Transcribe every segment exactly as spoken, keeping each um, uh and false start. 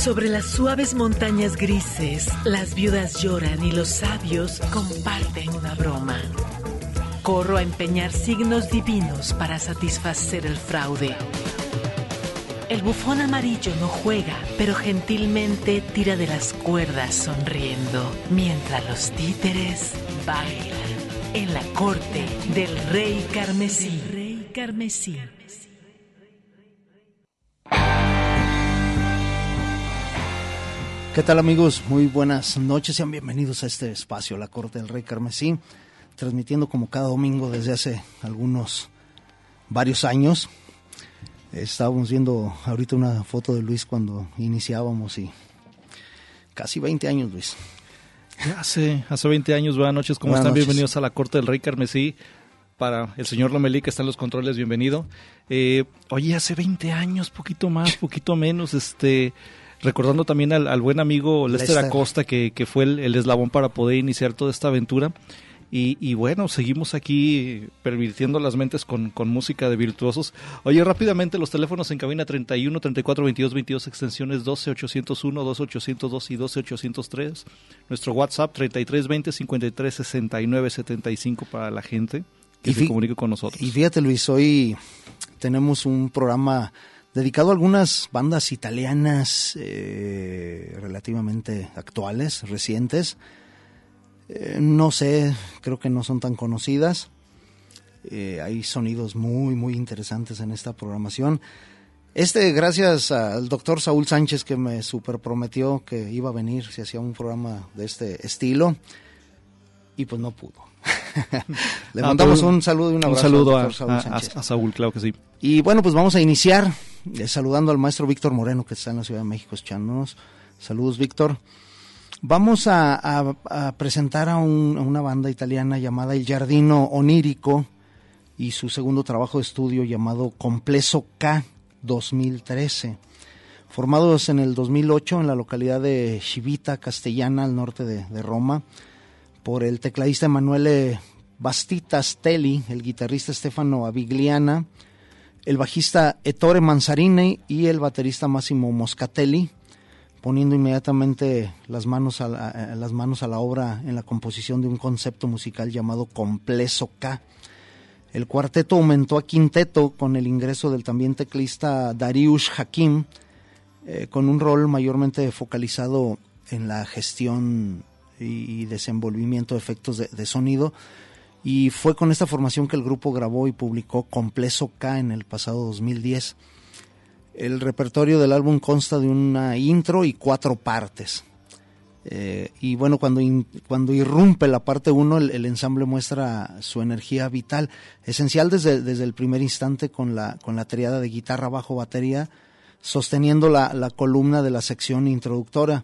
Sobre las suaves montañas grises, las viudas lloran y los sabios comparten una broma. Corro a empeñar signos divinos para satisfacer el fraude. El bufón amarillo no juega, pero gentilmente tira de las cuerdas sonriendo, mientras los títeres bailan en la corte del rey carmesí. Rey carmesí. ¿Qué tal, amigos? Muy buenas noches, sean bienvenidos a este espacio, la corte del rey carmesí, transmitiendo como cada domingo desde hace algunos, varios años. Estábamos viendo ahorita una foto de Luis cuando iniciábamos y casi veinte años, Luis. Hace, hace veinte años, buenas noches, ¿cómo buenas están? Noches. Bienvenidos a la corte del rey carmesí. Para el señor Lomelí, que está en los controles, bienvenido. Eh, oye, hace veinte años, poquito más, poquito menos, este... recordando también al, al buen amigo Lester, Lester. Acosta, que, que fue el, el eslabón para poder iniciar toda esta aventura. Y, y bueno, seguimos aquí pervirtiendo las mentes con, con música de virtuosos. Oye, rápidamente, los teléfonos en cabina treinta y uno, treinta y cuatro, veintidós, veintidós, extensiones doce ochocientos uno, doce ochocientos dos y doce ochocientos tres. Nuestro WhatsApp treinta y tres veinte, cincuenta y tres sesenta y nueve setenta y cinco para la gente que y se fi- comunique con nosotros. Y fíjate, Luis, hoy tenemos un programa dedicado a algunas bandas italianas eh, relativamente actuales, recientes. Eh, no sé, creo que no son tan conocidas. Eh, hay sonidos muy, muy interesantes en esta programación. Este, gracias al doctor Saúl Sánchez, que me super prometió que iba a venir si hacía un programa de este estilo. Y pues no pudo. Le ah, mandamos un saludo y un abrazo un saludo al doctor a, Saúl Sánchez. A, a Saúl, claro que sí. Y bueno, pues vamos a iniciar eh, saludando al maestro Víctor Moreno, que está en la Ciudad de México escuchándonos. Saludos, Víctor. Vamos a, a, a presentar a, un, a una banda italiana llamada Il Giardino Onírico y su segundo trabajo de estudio llamado Complesso K dos mil trece. Formados en el dos mil ocho en la localidad de Civita Castellana, al norte de, de Roma, por el tecladista Emanuele Bastita Stelli, el guitarrista Stefano Avigliana, el bajista Ettore Manzarini y el baterista Massimo Moscatelli, poniendo inmediatamente las manos a la, las manos a la obra en la composición de un concepto musical llamado Complesso K. El cuarteto aumentó a quinteto con el ingreso del también teclista Dariush Hakim, eh, con un rol mayormente focalizado en la gestión y desenvolvimiento de efectos de, de sonido, y fue con esta formación que el grupo grabó y publicó Complesso K en el pasado dos mil diez. El repertorio del álbum consta de una intro y cuatro partes. Eh, y bueno, cuando, in, cuando irrumpe la parte uno, el, el ensamble muestra su energía vital, esencial desde, desde el primer instante con la, con la triada de guitarra, bajo, batería, sosteniendo la, la columna de la sección introductora.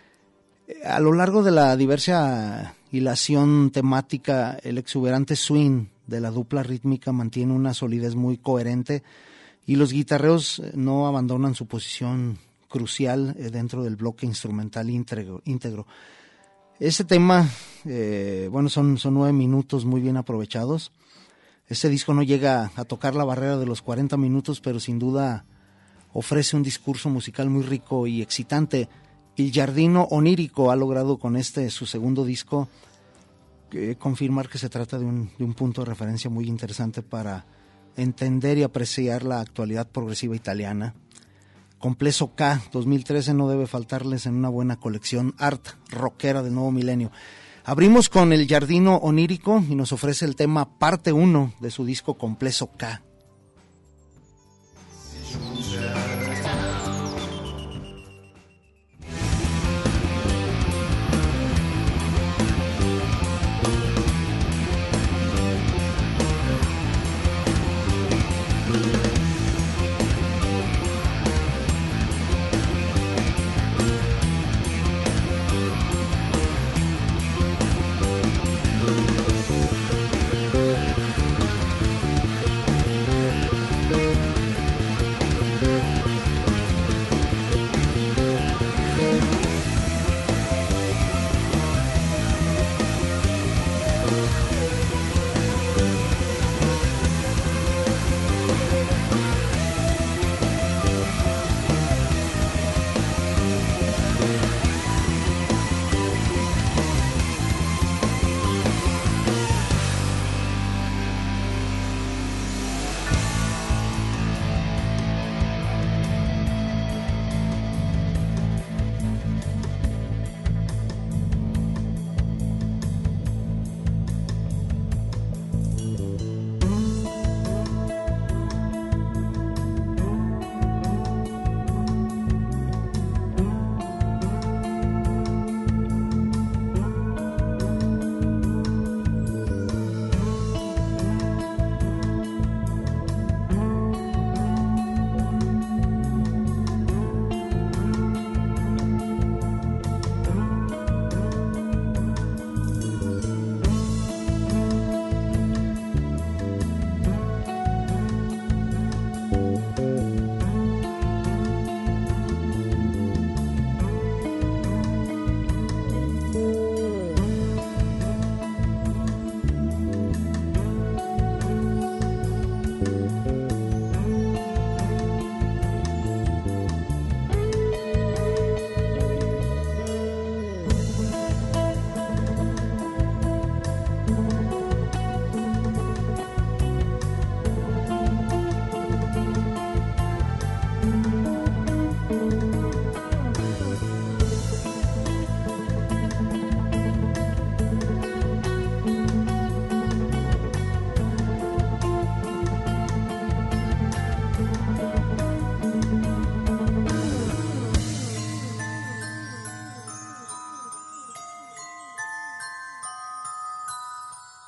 A lo largo de la diversa hilación temática, el exuberante swing de la dupla rítmica mantiene una solidez muy coherente y los guitarreos no abandonan su posición crucial dentro del bloque instrumental íntegro. íntegro. Este tema, eh, bueno, son, son nueve minutos muy bien aprovechados. Este disco no llega a tocar la barrera de los cuarenta minutos, pero sin duda ofrece un discurso musical muy rico y excitante. Il Giardino Onírico ha logrado con este, su segundo disco, eh, confirmar que se trata de un, de un punto de referencia muy interesante para entender y apreciar la actualidad progresiva italiana. Complesso K dos mil trece no debe faltarles en una buena colección art rockera del nuevo milenio. Abrimos con El Giardino Onírico y nos ofrece el tema parte uno de su disco Complesso K.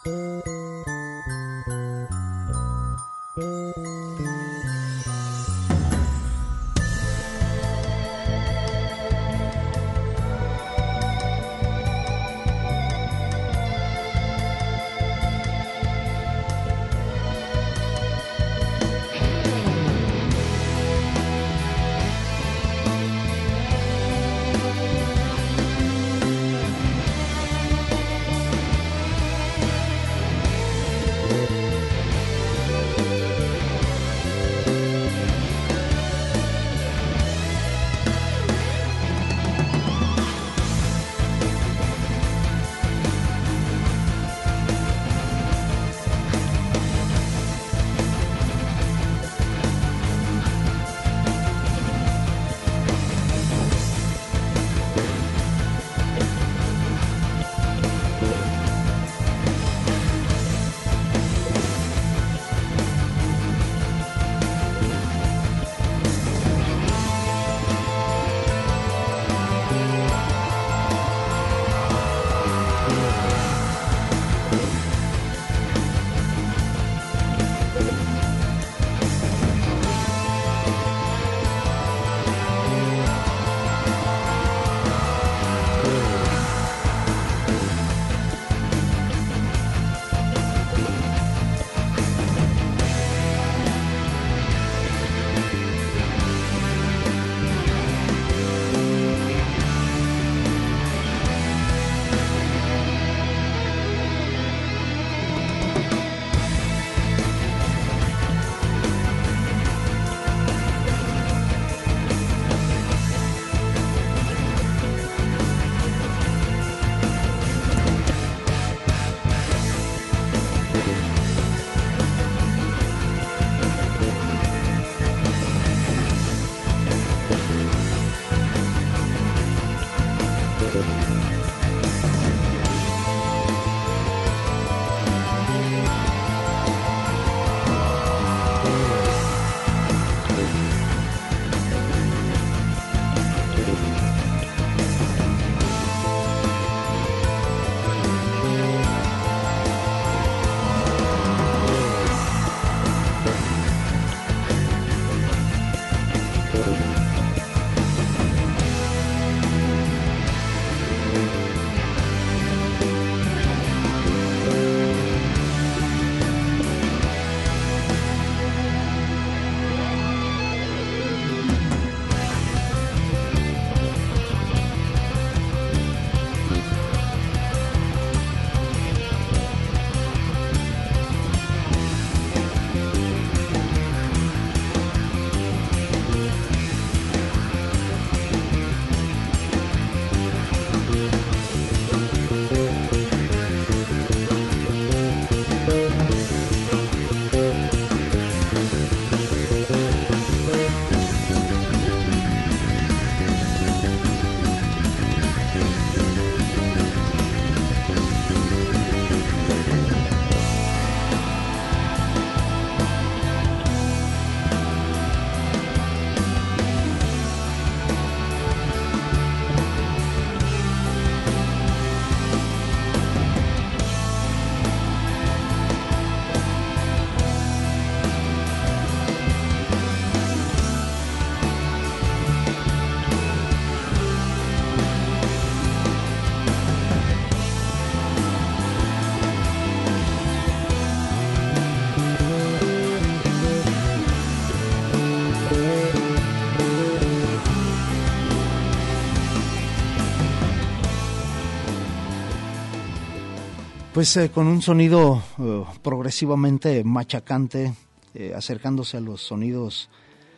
Pues eh, con un sonido uh, progresivamente machacante, eh, acercándose a los sonidos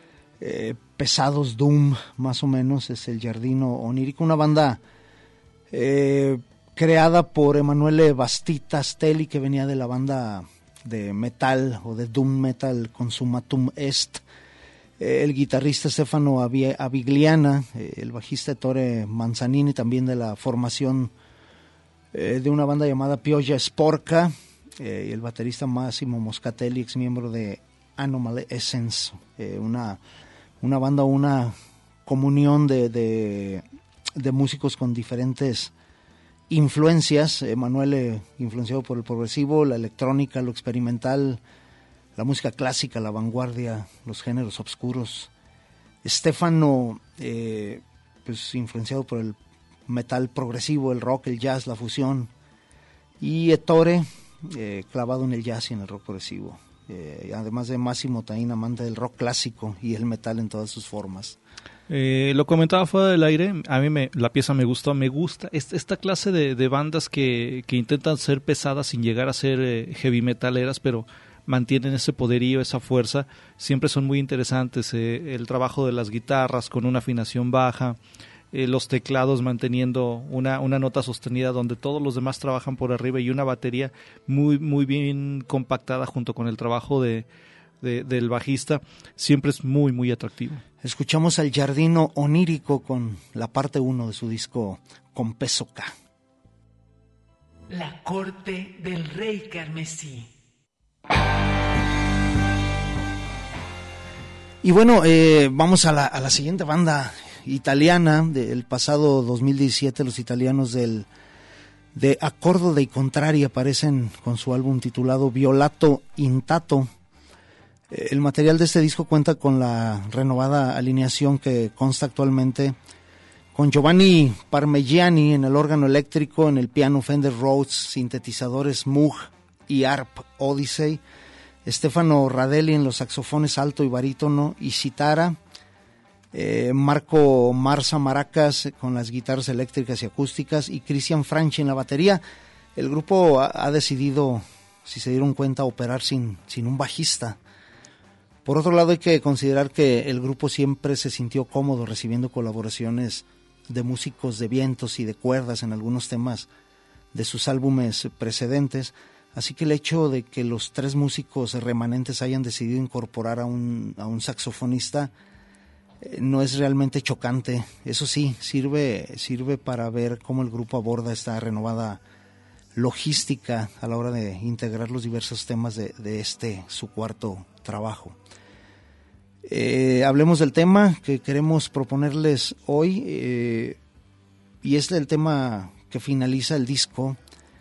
eh, pesados, doom, más o menos, es el Giardino Onírico, una banda eh, creada por Emanuele Battista-Stelli, que venía de la banda de metal o de doom metal Consumatum Est, eh, el guitarrista Stefano Avigliana, eh, el bajista Ettore Manzanini, también de la formación Eh, de una banda llamada Pioja Sporca, eh, y el baterista Massimo Moscatelli, ex miembro de Anomaly Essence, eh, una, una banda, una comunión de, de, de músicos con diferentes influencias, Emanuel eh, influenciado por el progresivo, la electrónica, lo experimental, la música clásica, la vanguardia, los géneros oscuros. Stefano, eh, pues influenciado por el metal progresivo, el rock, el jazz, la fusión. Y Ettore, eh, clavado en el jazz y en el rock progresivo. Eh, además de Massimo Taina, amante del rock clásico y el metal en todas sus formas. Eh, lo comentaba fuera del aire, a mí me, la pieza me gustó, me gusta esta, esta clase de, de bandas que, que intentan ser pesadas sin llegar a ser eh, heavy metaleras, pero mantienen ese poderío, esa fuerza, siempre son muy interesantes. Eh, el trabajo de las guitarras con una afinación baja, eh, los teclados manteniendo una, una nota sostenida donde todos los demás trabajan por arriba, y una batería muy, muy bien compactada junto con el trabajo de De, del bajista, siempre es muy muy atractivo. Escuchamos al Giardino Onírico con la parte uno de su disco Con Peso K. La corte del rey carmesí. Y bueno, eh, vamos a la, a la siguiente banda italiana del pasado dos mil diecisiete. Los italianos del de Accordo dei Contrari aparecen con su álbum titulado Violato Intato. El material de este disco cuenta con la renovada alineación que consta actualmente con Giovanni Parmigiani en el órgano eléctrico, en el piano Fender Rhodes, sintetizadores Moog y A R P Odyssey, Stefano Radelli en los saxofones alto y barítono y citara, eh, Marco Marza maracas con las guitarras eléctricas y acústicas, y Cristian Franchi en la batería. El grupo ha, ha decidido, si se dieron cuenta, operar sin, sin un bajista. Por otro lado, hay que considerar que el grupo siempre se sintió cómodo recibiendo colaboraciones de músicos de vientos y de cuerdas en algunos temas de sus álbumes precedentes, así que el hecho de que los tres músicos remanentes hayan decidido incorporar a un, a un saxofonista eh, no es realmente chocante. Eso sí, sirve, sirve para ver cómo el grupo aborda esta renovada logística a la hora de integrar los diversos temas de, de este, su cuarto trabajo. Eh, hablemos del tema que queremos proponerles hoy, eh, y es el tema que finaliza el disco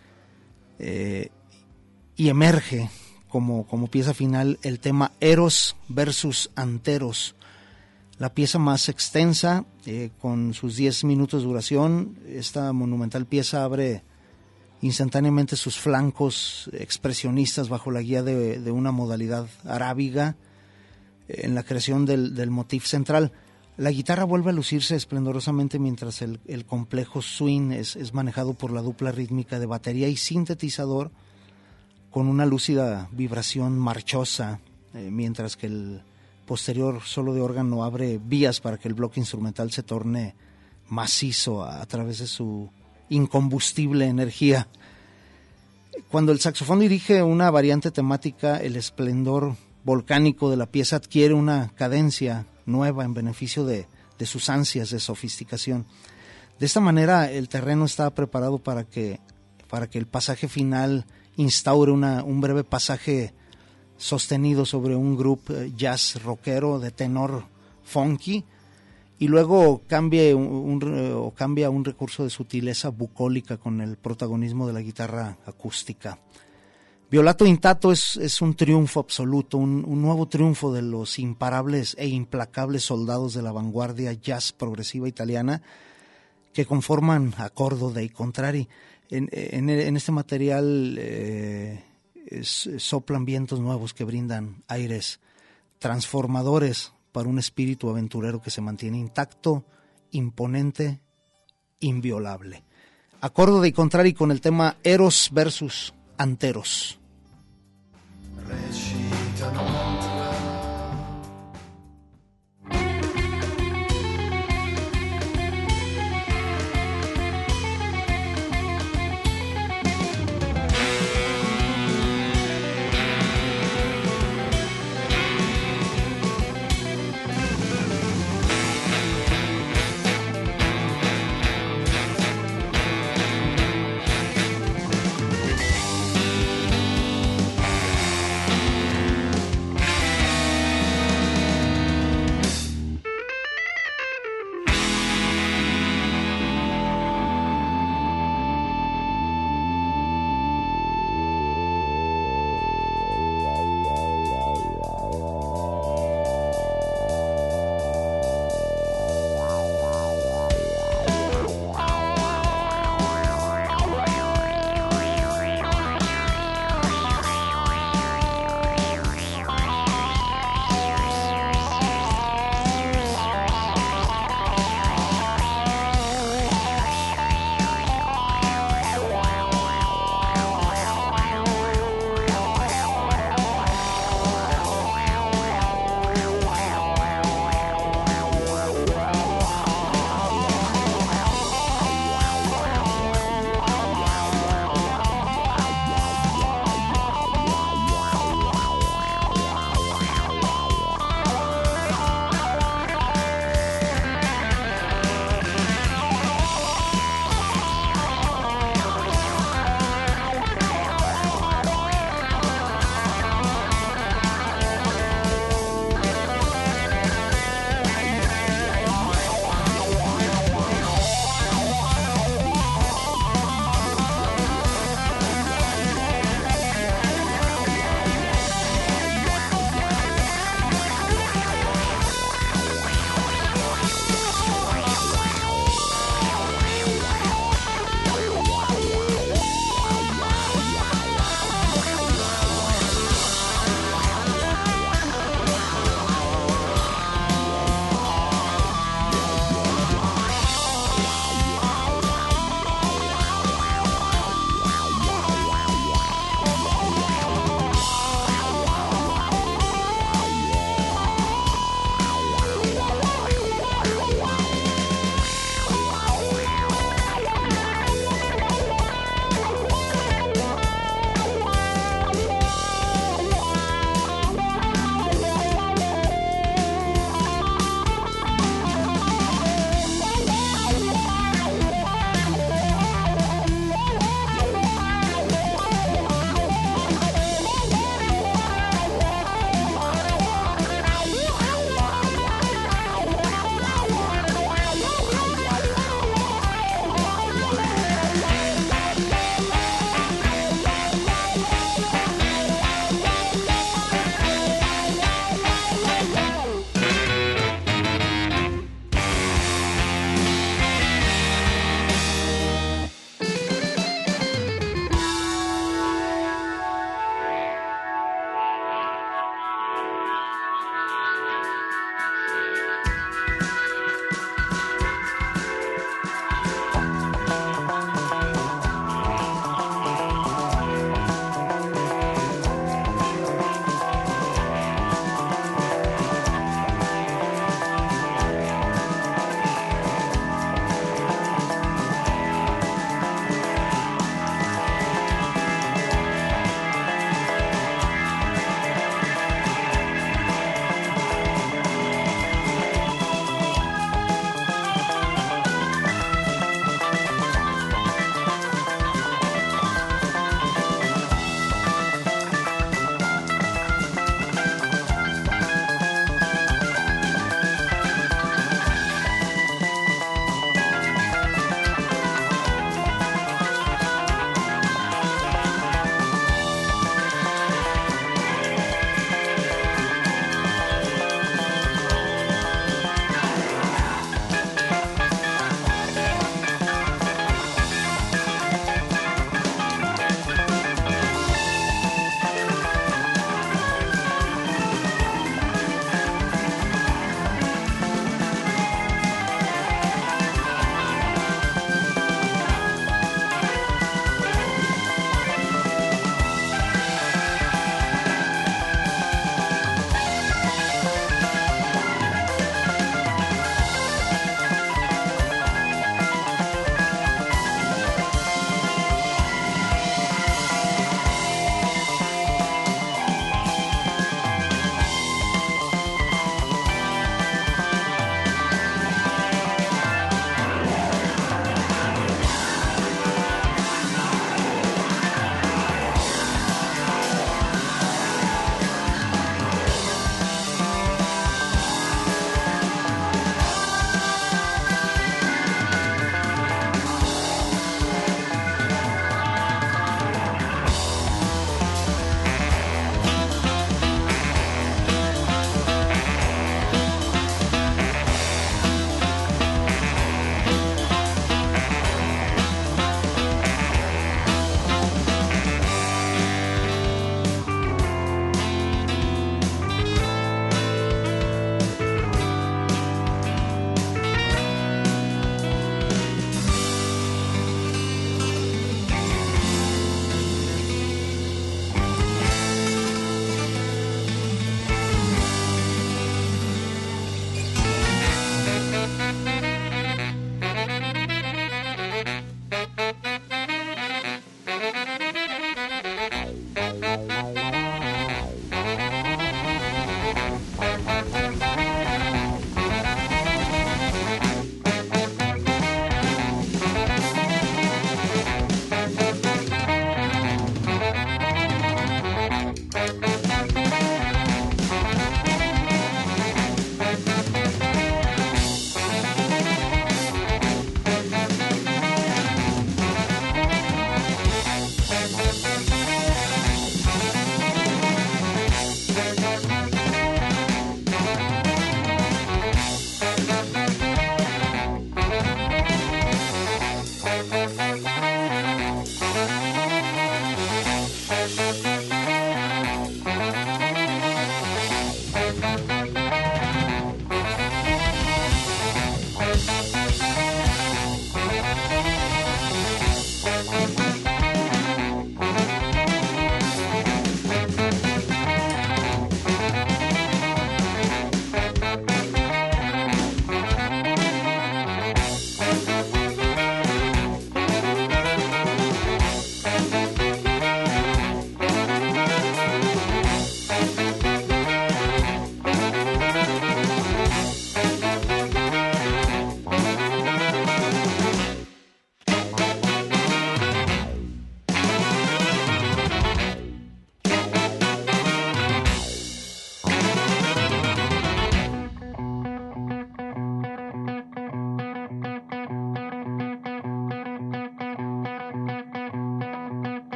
eh, y emerge como, como pieza final el tema Eros versus Anteros, la pieza más extensa, eh, con sus diez minutos de duración. Esta monumental pieza abre instantáneamente sus flancos expresionistas bajo la guía de, de una modalidad arábiga en la creación del, del motif central. La guitarra vuelve a lucirse esplendorosamente mientras el, el complejo swing es, es manejado por la dupla rítmica de batería y sintetizador con una lúcida vibración marchosa, eh, mientras que el posterior solo de órgano abre vías para que el bloque instrumental se torne macizo a, a través de su incombustible energía. Cuando el saxofón dirige una variante temática, el esplendor volcánico de la pieza adquiere una cadencia nueva en beneficio de, de sus ansias de sofisticación. De esta manera, el terreno está preparado para que, para que el pasaje final instaure una, un breve pasaje sostenido sobre un grupo jazz rockero de tenor funky, y luego cambie un, un, o cambia un recurso de sutileza bucólica con el protagonismo de la guitarra acústica. Violato Intato es, es un triunfo absoluto, un, un nuevo triunfo de los imparables e implacables soldados de la vanguardia jazz progresiva italiana que conforman Accordo dei Contrari. En, en, en este material eh, es, soplan vientos nuevos que brindan aires transformadores para un espíritu aventurero que se mantiene intacto, imponente, inviolable. Accordo dei Contrari con el tema Eros versus Anteros.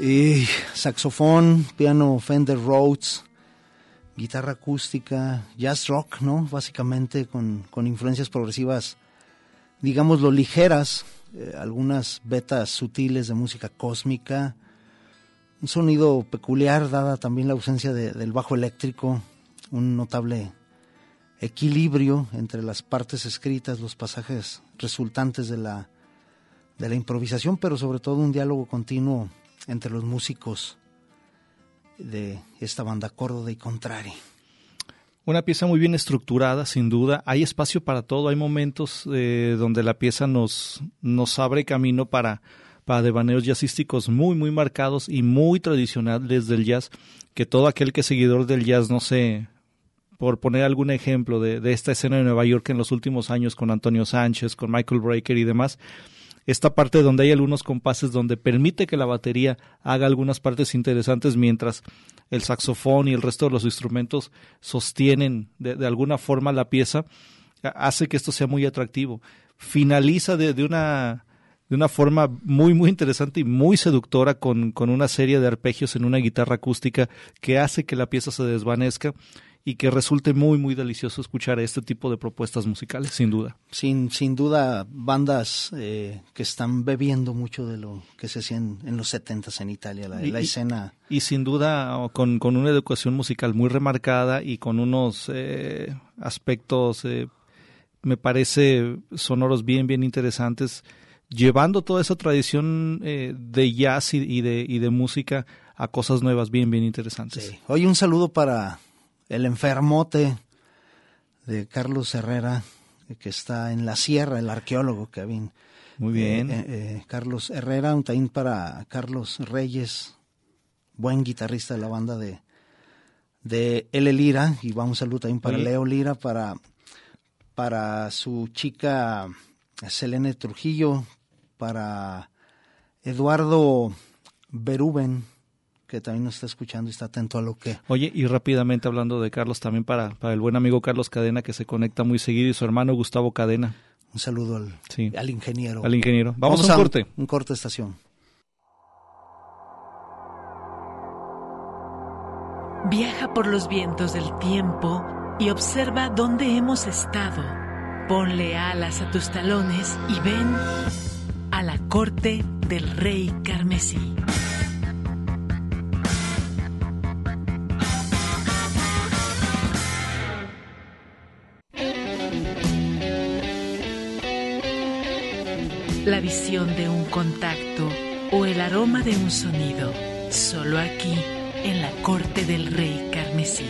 Y saxofón, piano Fender Rhodes, guitarra acústica, jazz rock, ¿no? Básicamente con, con influencias progresivas, digámoslo, ligeras, eh, algunas vetas sutiles de música cósmica, un sonido peculiar dada también la ausencia de, del bajo eléctrico, un notable equilibrio entre las partes escritas, los pasajes resultantes de la, de la improvisación, pero sobre todo un diálogo continuo entre los músicos de esta banda Córdoba y Contrari. Una pieza muy bien estructurada, sin duda. Hay espacio para todo. Hay momentos eh, donde la pieza nos, nos abre camino para, para devaneos jazzísticos muy, muy marcados y muy tradicionales del jazz, que todo aquel que es seguidor del jazz, no sé, por poner algún ejemplo de, de esta escena de Nueva York en los últimos años con Antonio Sánchez, con Michael Brecker y demás, esta parte donde hay algunos compases donde permite que la batería haga algunas partes interesantes mientras el saxofón y el resto de los instrumentos sostienen de, de alguna forma la pieza, hace que esto sea muy atractivo. Finaliza de, de una de una forma muy muy interesante y muy seductora con, con una serie de arpegios en una guitarra acústica que hace que la pieza se desvanezca y que resulte muy, muy delicioso escuchar este tipo de propuestas musicales, sin duda. Sin, sin duda, bandas eh, que están bebiendo mucho de lo que se hacía en, en los setentas en Italia, la, y, la escena. Y, y sin duda, con, con una educación musical muy remarcada y con unos eh, aspectos, eh, me parece, sonoros bien, bien interesantes, llevando toda esa tradición eh, de jazz y, y, de, y de música a cosas nuevas bien, bien interesantes. Sí. Oye, un saludo para el enfermote de Carlos Herrera, que está en la sierra, el arqueólogo, Kevin. Muy bien. Eh, eh, Carlos Herrera, un también para Carlos Reyes, buen guitarrista de la banda de, de L. Lira, y va un saludo también para Oye. Leo Lira, para, para su chica Selene Trujillo, para Eduardo Beruben, que también nos está escuchando y está atento a lo que... Oye, y rápidamente hablando de Carlos, también para, para el buen amigo Carlos Cadena, que se conecta muy seguido, y su hermano Gustavo Cadena. Un saludo al, sí. al ingeniero. Al ingeniero. Vamos, Vamos a un corte. Un, un corte de estación. Viaja por los vientos del tiempo y observa dónde hemos estado. Ponle alas a tus talones y ven a la corte del rey carmesí. La visión de un contacto o el aroma de un sonido, solo aquí, en la corte del rey carmesí.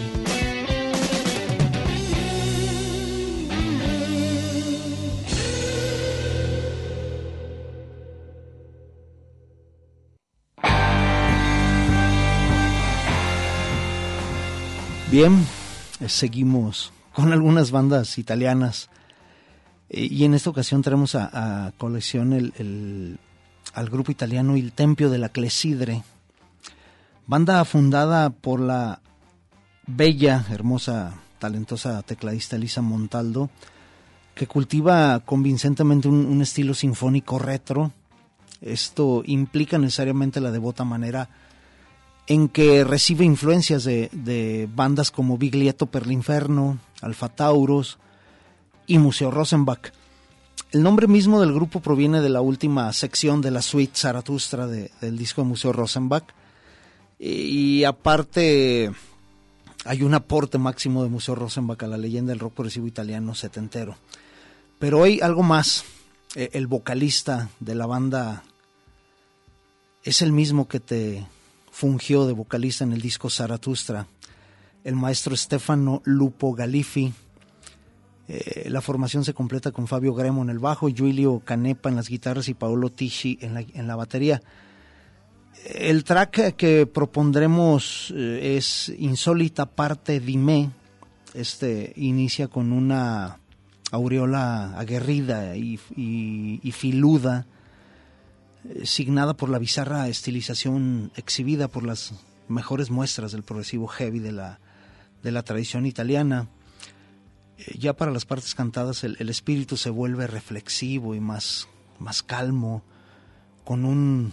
Bien, seguimos con algunas bandas italianas. Y en esta ocasión traemos a, a colección el, el, al grupo italiano Il Tempio della Clesidre, banda fundada por la bella, hermosa, talentosa tecladista Elisa Montaldo, que cultiva convincentemente un, un estilo sinfónico retro. Esto implica necesariamente la devota manera en que recibe influencias de, de bandas como Biglietto per l'Inferno, Alfa Taurus y Museo Rosenbach. El nombre mismo del grupo proviene de la última sección de la suite Zaratustra de, del disco de Museo Rosenbach, y, y aparte hay un aporte máximo de Museo Rosenbach a la leyenda del rock progresivo italiano setentero. Pero hay algo más. El vocalista de la banda es el mismo que te fungió de vocalista en el disco Zaratustra, el maestro Stefano Lupo Galifi. Eh, la formación se completa con Fabio Gremo en el bajo, Giulio Canepa en las guitarras y Paolo Tisci en la, en la batería. El track que propondremos eh, es Insólita parte di me. Este inicia con una aureola aguerrida y, y, y filuda, eh, signada por la bizarra estilización exhibida por las mejores muestras del progresivo heavy de la, de la tradición italiana. Ya para las partes cantadas el, el espíritu se vuelve reflexivo y más, más calmo, con un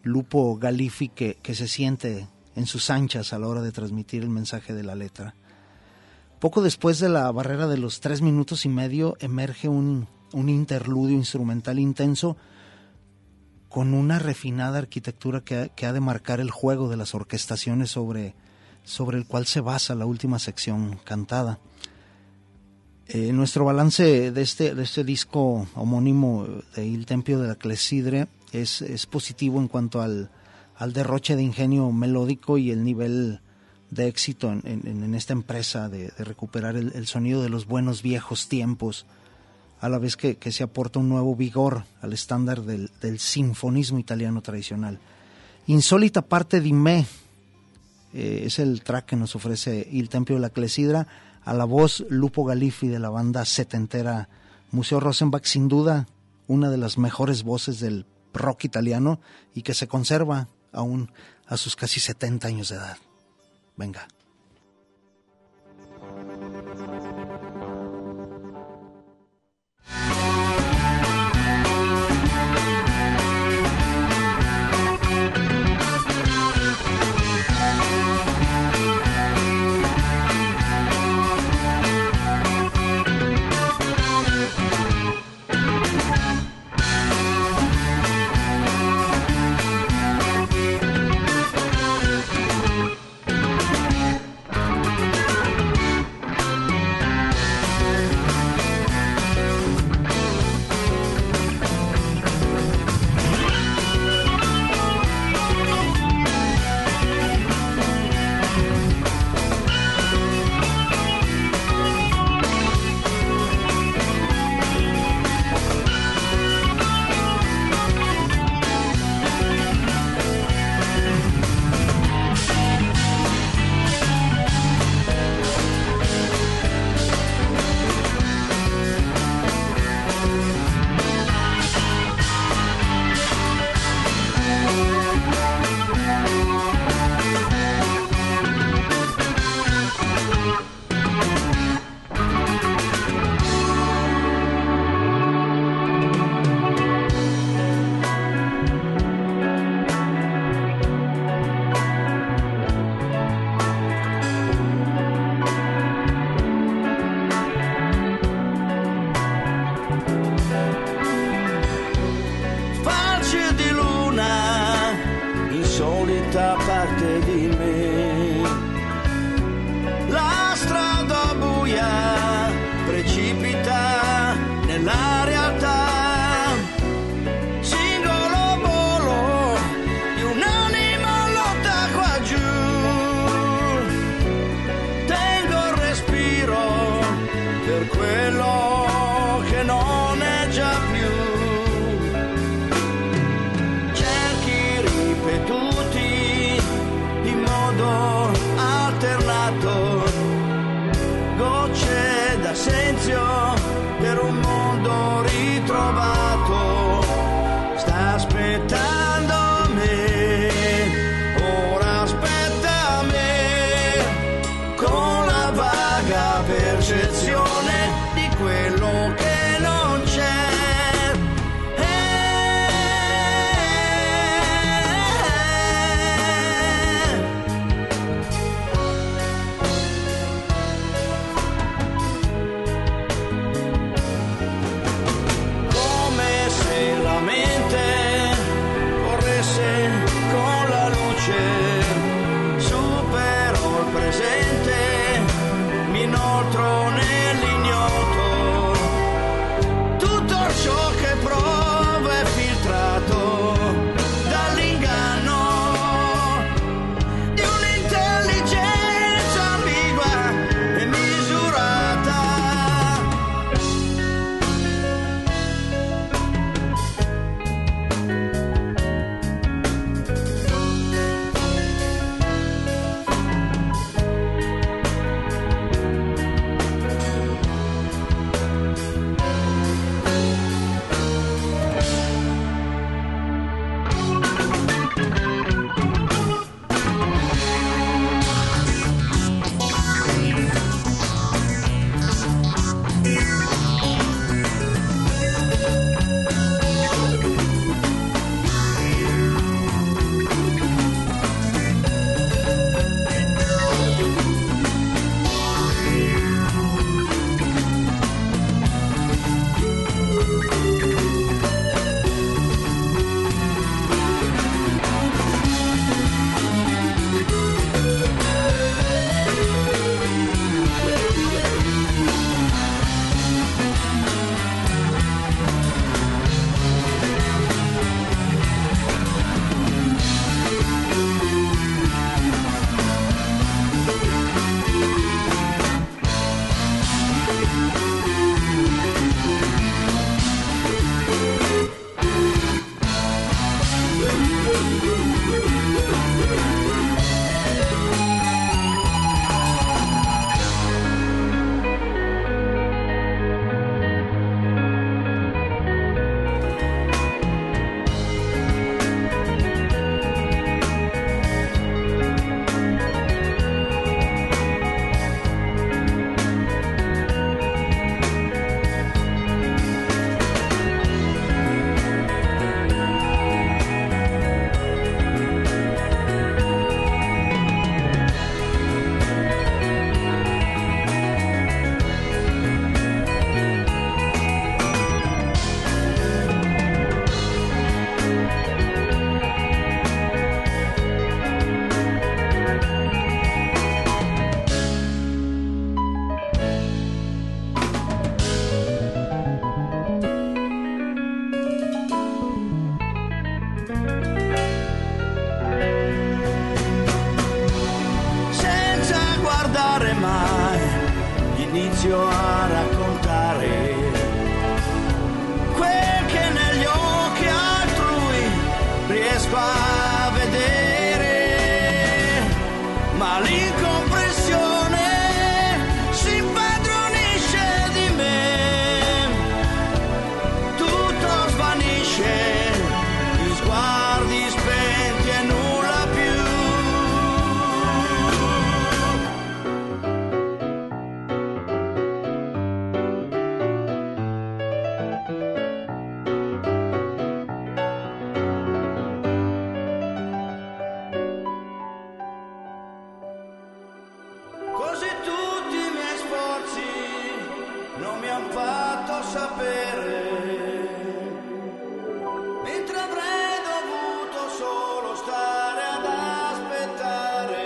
Lupo Galifi que, que se siente en sus anchas a la hora de transmitir el mensaje de la letra. Poco después de la barrera de los tres minutos y medio emerge un, un interludio instrumental intenso con una refinada arquitectura que ha, que ha de marcar el juego de las orquestaciones sobre, sobre el cual se basa la última sección cantada. Eh, nuestro balance de este, de este disco homónimo de Il Tempio della Clessidre es, es positivo en cuanto al, al derroche de ingenio melódico y el nivel de éxito en, en, en esta empresa de, de recuperar el, el sonido de los buenos viejos tiempos, a la vez que, que se aporta un nuevo vigor al estándar del, del sinfonismo italiano tradicional. Insólita parte di me eh, es el track que nos ofrece Il Tempio della Clessidra, a la voz Lupo Galifi de la banda setentera Museo Rosenbach, sin duda una de las mejores voces del rock italiano y que se conserva aún a sus casi setenta años de edad. Venga. inizio a raccontare quel che negli occhi altrui riesco a vedere, ma l'incomprensione si impadronisce di me, tutto svanisce, gli sguardi spenti e nulla più. Così tutti i miei sforzi non mi han fatto sapere, mentre avrei dovuto solo stare ad aspettare,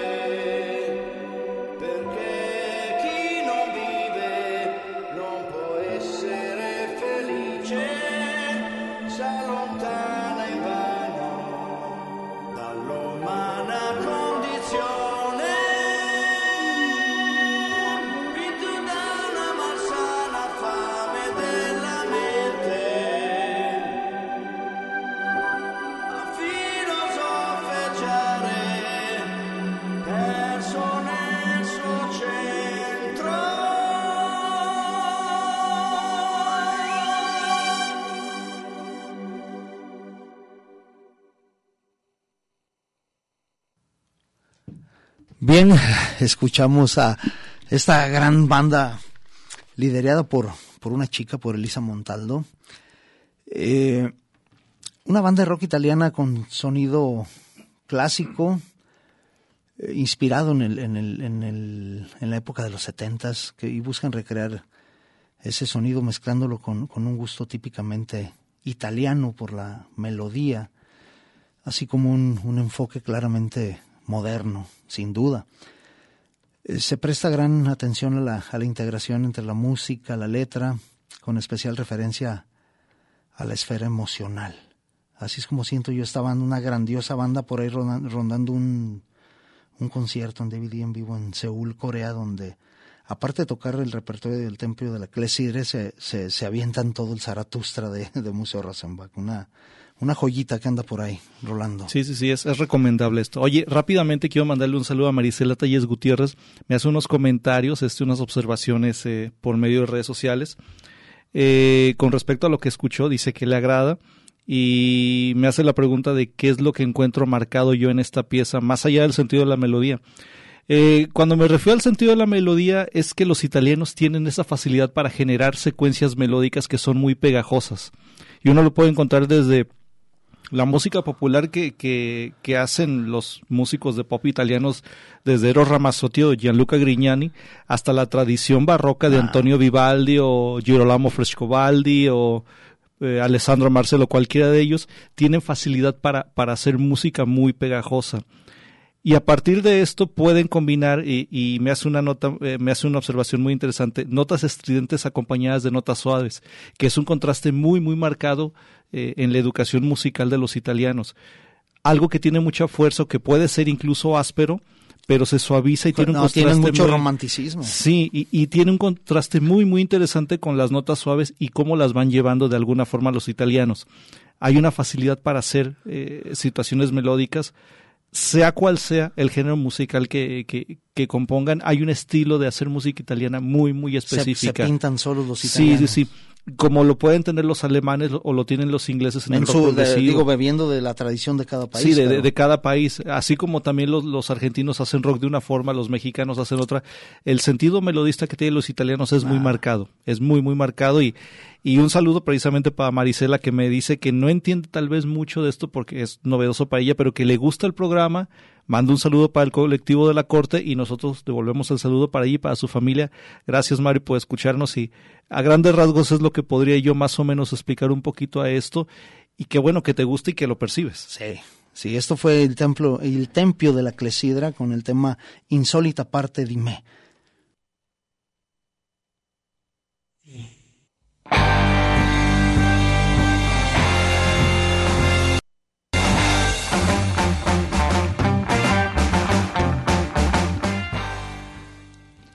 perché chi non vive non può essere felice, s'allontana invano dall'umana condizione, vinto da una malsana fame della mente, a filosofeggiare, perso nel suo centro. Bien, escuchamos a esta gran banda liderada por, por una chica, por Elisa Montaldo. Eh, una banda de rock italiana con sonido clásico, eh, inspirado en, el, en, el, en, el, en la época de los setentas, que y buscan recrear ese sonido mezclándolo con, con un gusto típicamente italiano por la melodía, así como un, un enfoque claramente moderno, sin duda. Eh, se presta gran atención a la, a la integración entre la música, la letra, con especial referencia a la esfera emocional. Así es como siento yo esta banda, una grandiosa banda por ahí ronda, rondando un, un concierto en D V D en vivo en Seúl, Corea, donde aparte de tocar el repertorio del Templo de la Clesidre, se, se, se avientan todo el Zaratustra de, de Museo Rosenbach, una Una joyita que anda por ahí, rolando. Sí, sí, sí, es, es recomendable esto. Oye, rápidamente quiero mandarle un saludo a Marisela Tallez Gutiérrez. Me hace unos comentarios, este, unas observaciones eh, por medio de redes sociales. Eh, con respecto a lo que escuchó, dice que le agrada y me hace la pregunta de qué es lo que encuentro marcado yo en esta pieza, más allá del sentido de la melodía. Eh, cuando me refiero al sentido de la melodía es que los italianos tienen esa facilidad para generar secuencias melódicas que son muy pegajosas. Y uno lo puede encontrar desde la música popular que, que, que hacen los músicos de pop italianos, desde Eros Ramazzotti o Gianluca Grignani, hasta la tradición barroca de ah. Antonio Vivaldi o Girolamo Frescobaldi o eh, Alessandro Marcello, cualquiera de ellos, tienen facilidad para, para hacer música muy pegajosa. Y a partir de esto pueden combinar, y, y me hace una nota, eh, me hace una observación muy interesante, notas estridentes acompañadas de notas suaves, que es un contraste muy, muy marcado eh, en la educación musical de los italianos. Algo que tiene mucha fuerza, que puede ser incluso áspero, pero se suaviza y tiene un no, contraste tiene mucho muy, romanticismo. Sí, y, y tiene un contraste muy, muy interesante con las notas suaves y cómo las van llevando de alguna forma los italianos. Hay una facilidad para hacer eh, situaciones melódicas, sea cual sea el género musical que, que, que compongan. Hay un estilo de hacer música italiana muy, muy específica. Se, se pintan solos los italianos. Sí, sí, sí. Como lo pueden tener los alemanes o lo tienen los ingleses en, en el rock su, progresivo. De, digo, bebiendo de la tradición de cada país. Sí, de, pero... de, de cada país. Así como también los, los argentinos hacen rock de una forma, los mexicanos hacen otra. El sentido melodista que tienen los italianos es ah. muy marcado. Es muy, muy marcado. Y, y un saludo precisamente para Marisela, que me dice que no entiende tal vez mucho de esto porque es novedoso para ella, pero que le gusta el programa. Mando un saludo para el colectivo de la Corte y nosotros devolvemos el saludo para ella y para su familia. Gracias, Mario, por escucharnos, y a grandes rasgos es lo que podría yo más o menos explicar un poquito a esto, y qué bueno que te guste y que lo percibes. Sí, sí, esto fue el templo, el Tempio de la Clesidra con el tema Insólita parte di me.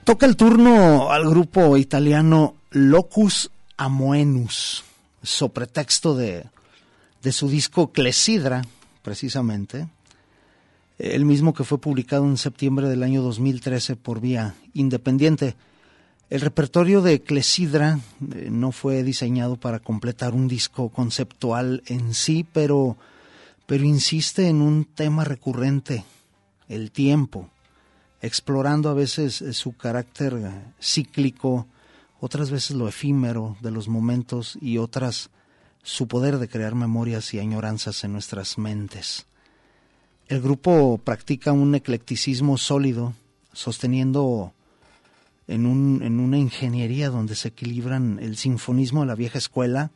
Toca el turno al grupo italiano Locus Amoenus, sobre pretexto de, de su disco Clesidra, precisamente, el mismo que fue publicado en septiembre del año dos mil trece por vía independiente. El repertorio de Clesidra eh, no fue diseñado para completar un disco conceptual en sí, pero, pero insiste en un tema recurrente, el tiempo, explorando a veces su carácter cíclico, otras veces lo efímero de los momentos y otras su poder de crear memorias y añoranzas en nuestras mentes. El grupo practica un eclecticismo sólido, sosteniendo en, un, en una ingeniería donde se equilibran el sinfonismo de la vieja escuela,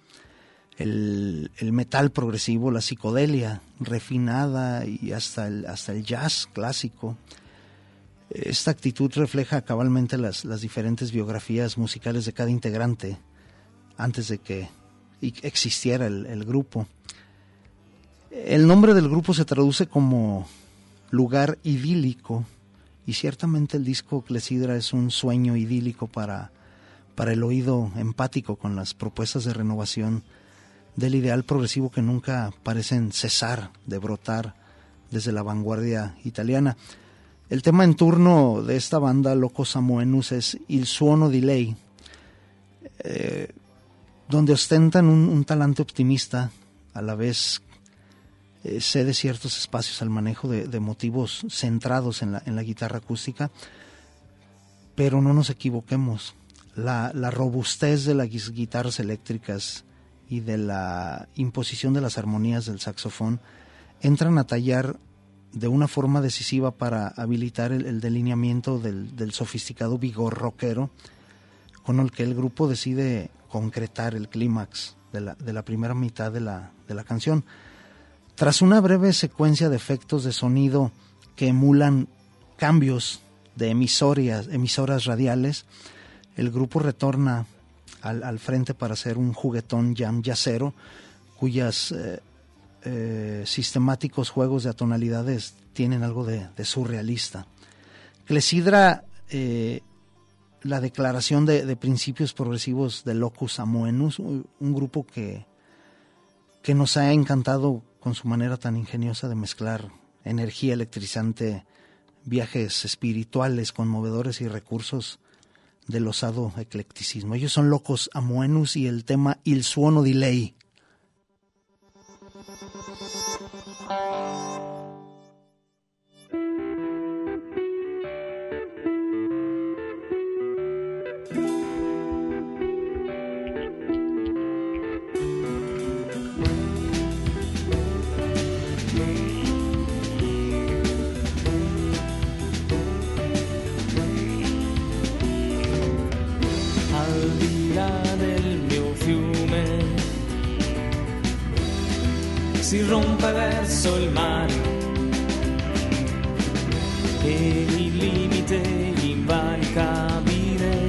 el, el metal progresivo, la psicodelia refinada y hasta el, hasta el jazz clásico. Esta actitud refleja cabalmente las, las diferentes biografías musicales de cada integrante antes de que existiera el, el grupo. El nombre del grupo se traduce como lugar idílico y ciertamente el disco Clesidra es un sueño idílico para, para el oído empático con las propuestas de renovación del ideal progresivo que nunca parecen cesar de brotar desde la vanguardia italiana. El tema en turno de esta banda, Locus Amoenus, es Il suono di lei, eh, donde ostentan un, un talante optimista, a la vez eh, cede ciertos espacios al manejo de, de motivos centrados en la, en la guitarra acústica, pero no nos equivoquemos, la, la robustez de las guitarras eléctricas y de la imposición de las armonías del saxofón entran a tallar de una forma decisiva para habilitar el, el delineamiento del, del sofisticado vigor rockero con el que el grupo decide concretar el clímax de la, de la primera mitad de la, de la canción. Tras una breve secuencia de efectos de sonido que emulan cambios de emisoras, emisoras radiales, el grupo retorna al, al frente para hacer un juguetón jam jazzero cuyas eh, Eh, sistemáticos juegos de atonalidades tienen algo de, de surrealista. Clesidra, eh, la declaración de, de principios progresivos de Locus Amoenus, un, un grupo que, que nos ha encantado con su manera tan ingeniosa de mezclar energía electrizante, viajes espirituales conmovedores y recursos del osado eclecticismo. Ellos son Locus Amoenus y el tema Il suono di lei. Al di là del mio fiume si rompe verso il mare e il limite invalicabile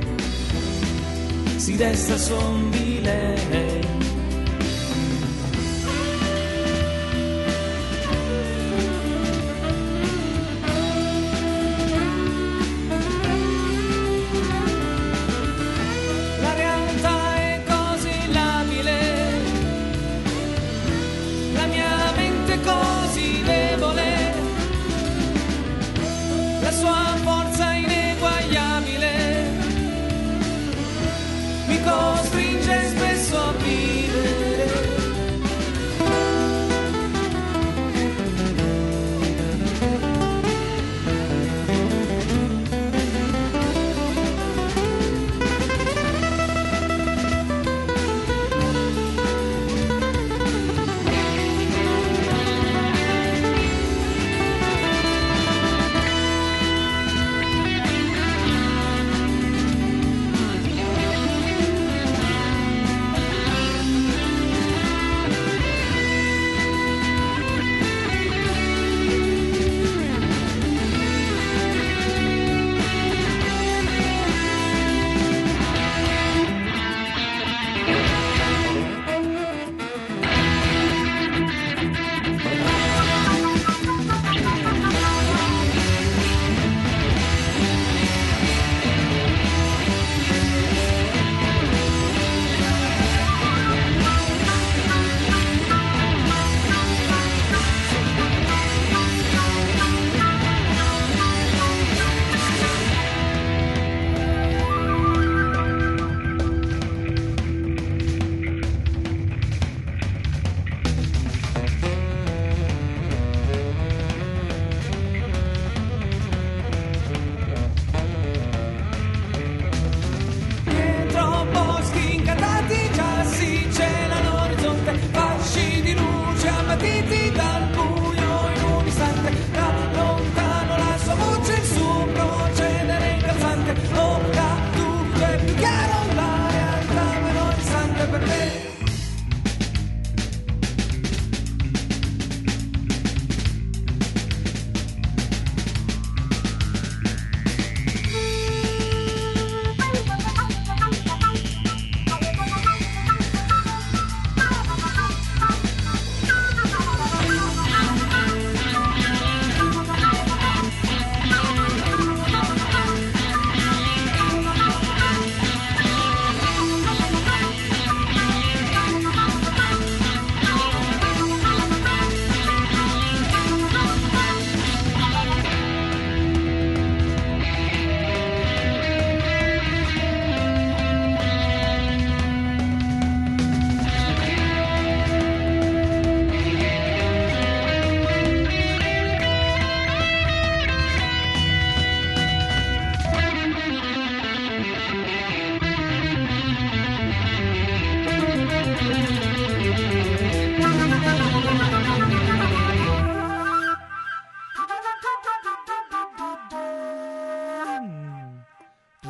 si desta son di lei. Sua forza ineguagliabile mi costringe spesso a vivere.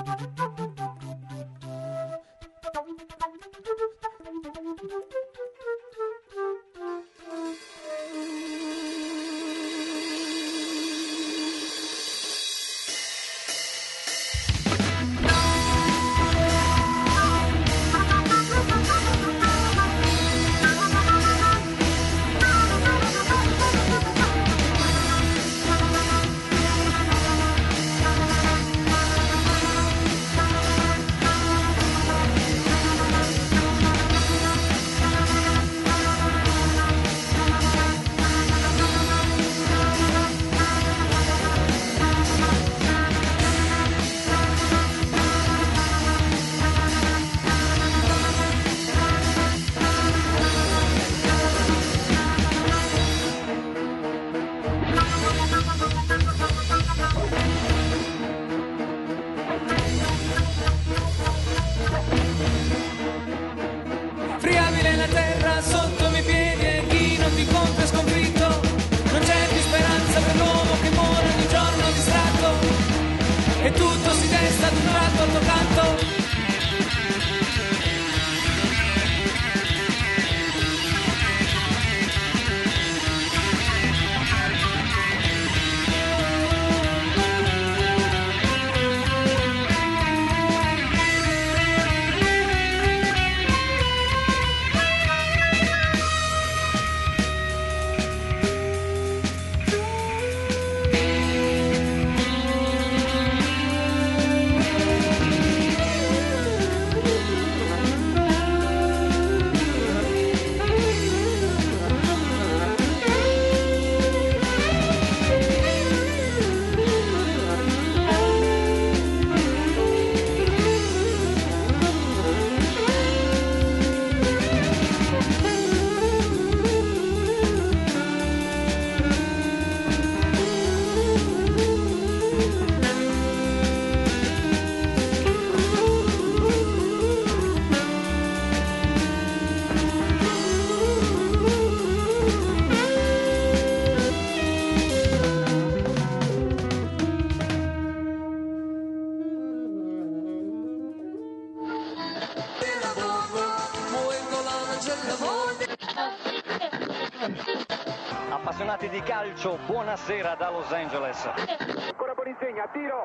Appassionati di calcio, buonasera da Los Angeles. Ancora Boninsegna, tiro,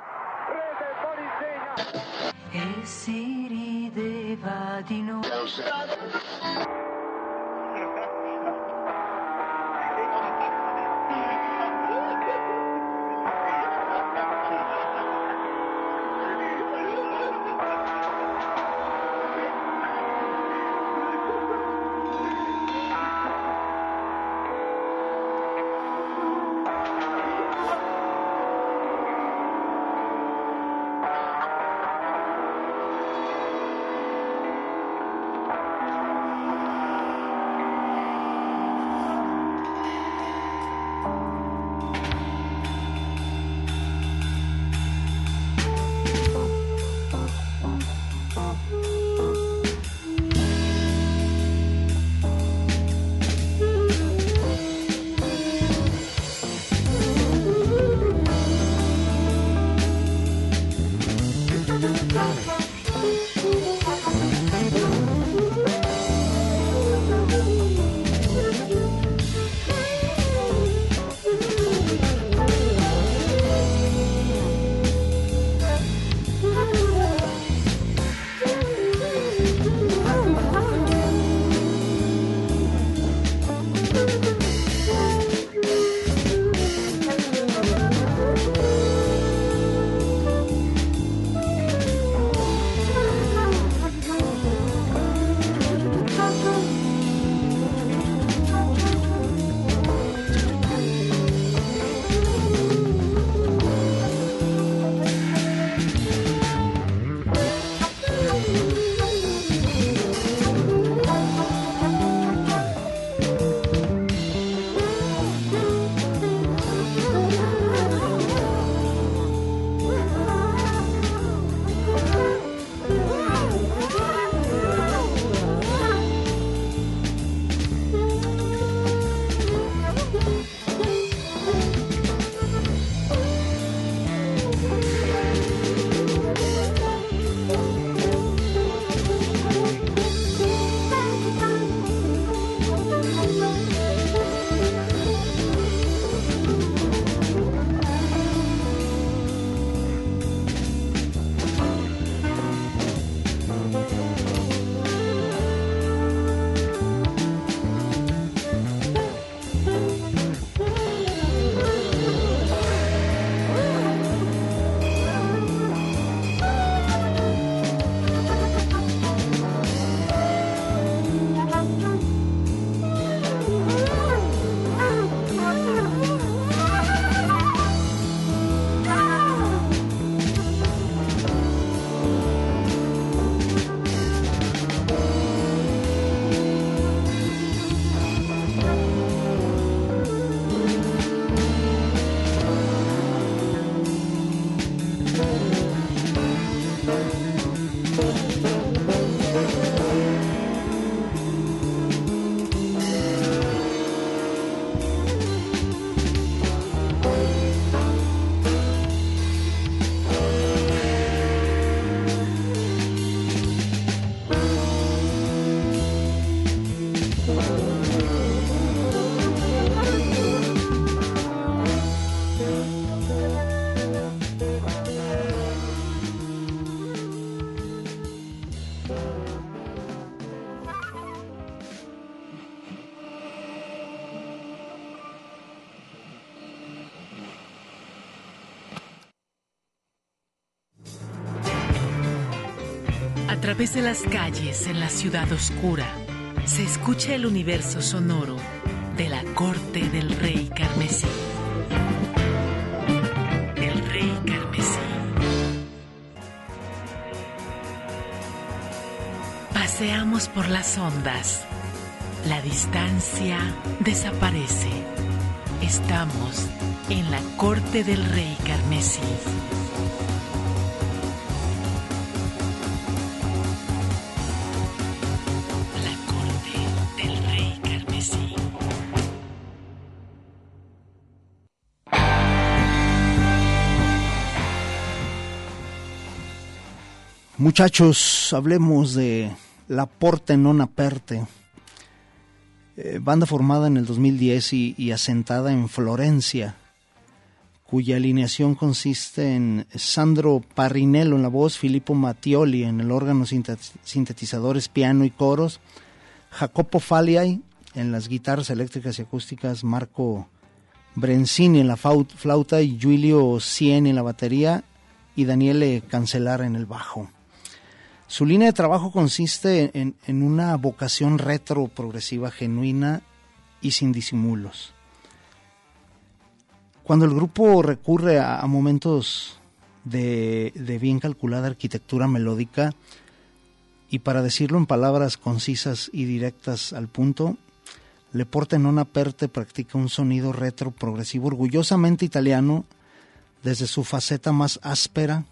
rete Boninsegna. E si rideva di noi. través de las calles en la ciudad oscura, se escucha el universo sonoro de la corte del rey carmesí. El rey carmesí. Paseamos por las ondas. La distancia desaparece. Estamos en la corte del rey carmesí. La corte del rey carmesí. Muchachos, hablemos de La Porte Non Aperte, eh, banda formada en el dos mil diez y, y asentada en Florencia, cuya alineación consiste en Sandro Parrinello en la voz, Filippo Mattioli en el órgano, sintetizadores, piano y coros, Jacopo Faliai en las guitarras eléctricas y acústicas, Marco Brenzini en la flauta y Giulio Cien en la batería y Daniele Cancellara en el bajo. Su línea de trabajo consiste en, en una vocación retro progresiva genuina y sin disimulos. Cuando el grupo recurre a, a momentos de, de bien calculada arquitectura melódica, y para decirlo en palabras concisas y directas al punto, Le Porte Non Aperte practica un sonido retro progresivo orgullosamente italiano desde su faceta más áspera.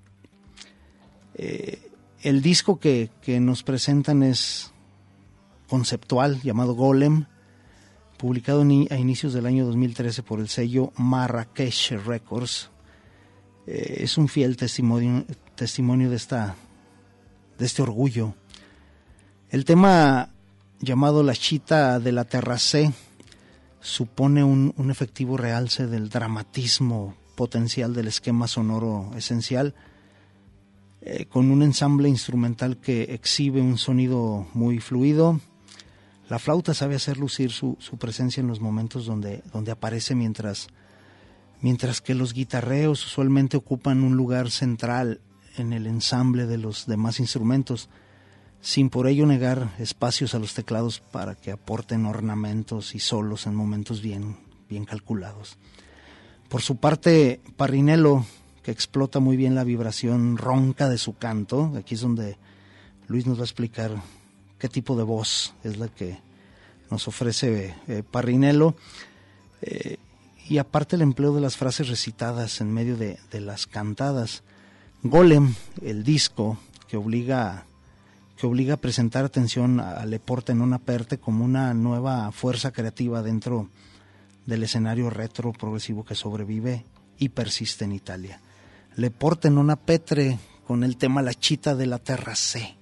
Eh, el disco que, que nos presentan es conceptual, llamado Golem, publicado in, a inicios del año dos mil trece por el sello Marrakech Records. Eh, es un fiel testimonio, testimonio de, esta, de este orgullo. El tema llamado La Cita de la Terrasse supone un, un efectivo realce del dramatismo potencial del esquema sonoro esencial, eh, con un ensamble instrumental que exhibe un sonido muy fluido. La flauta sabe hacer lucir su, su presencia en los momentos donde, donde aparece, mientras, mientras que los guitarreos usualmente ocupan un lugar central en el ensamble de los demás instrumentos, sin por ello negar espacios a los teclados para que aporten ornamentos y solos en momentos bien, bien calculados. Por su parte, Parrinello, que explota muy bien la vibración ronca de su canto, aquí es donde Luis nos va a explicar qué tipo de voz es la que nos ofrece eh, Parrinello, eh, y aparte el empleo de las frases recitadas en medio de, de las cantadas. Golem, el disco que obliga, que obliga a prestar atención a Le Porte Non Aperte como una nueva fuerza creativa dentro del escenario retro progresivo que sobrevive y persiste en Italia. Le Porte Non Aperte con el tema La Cita de la Terrasse.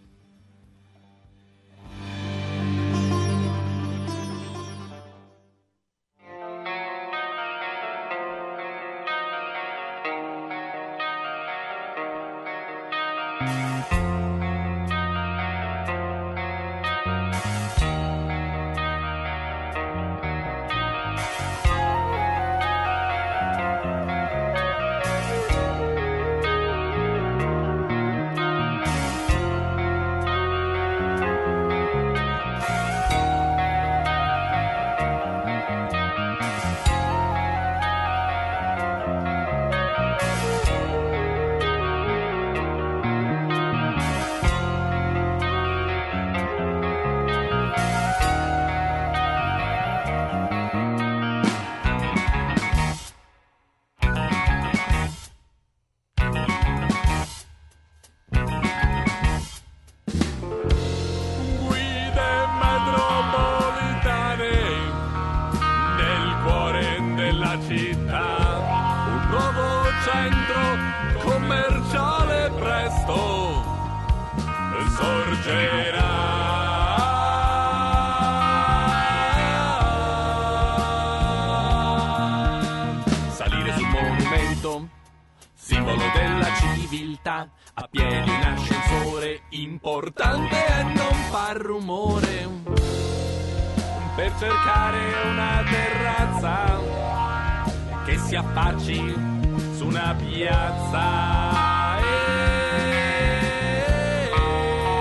Simbolo della civiltà, a piedi in ascensore, importante è non far rumore, per cercare una terrazza che si affacci su una piazza. E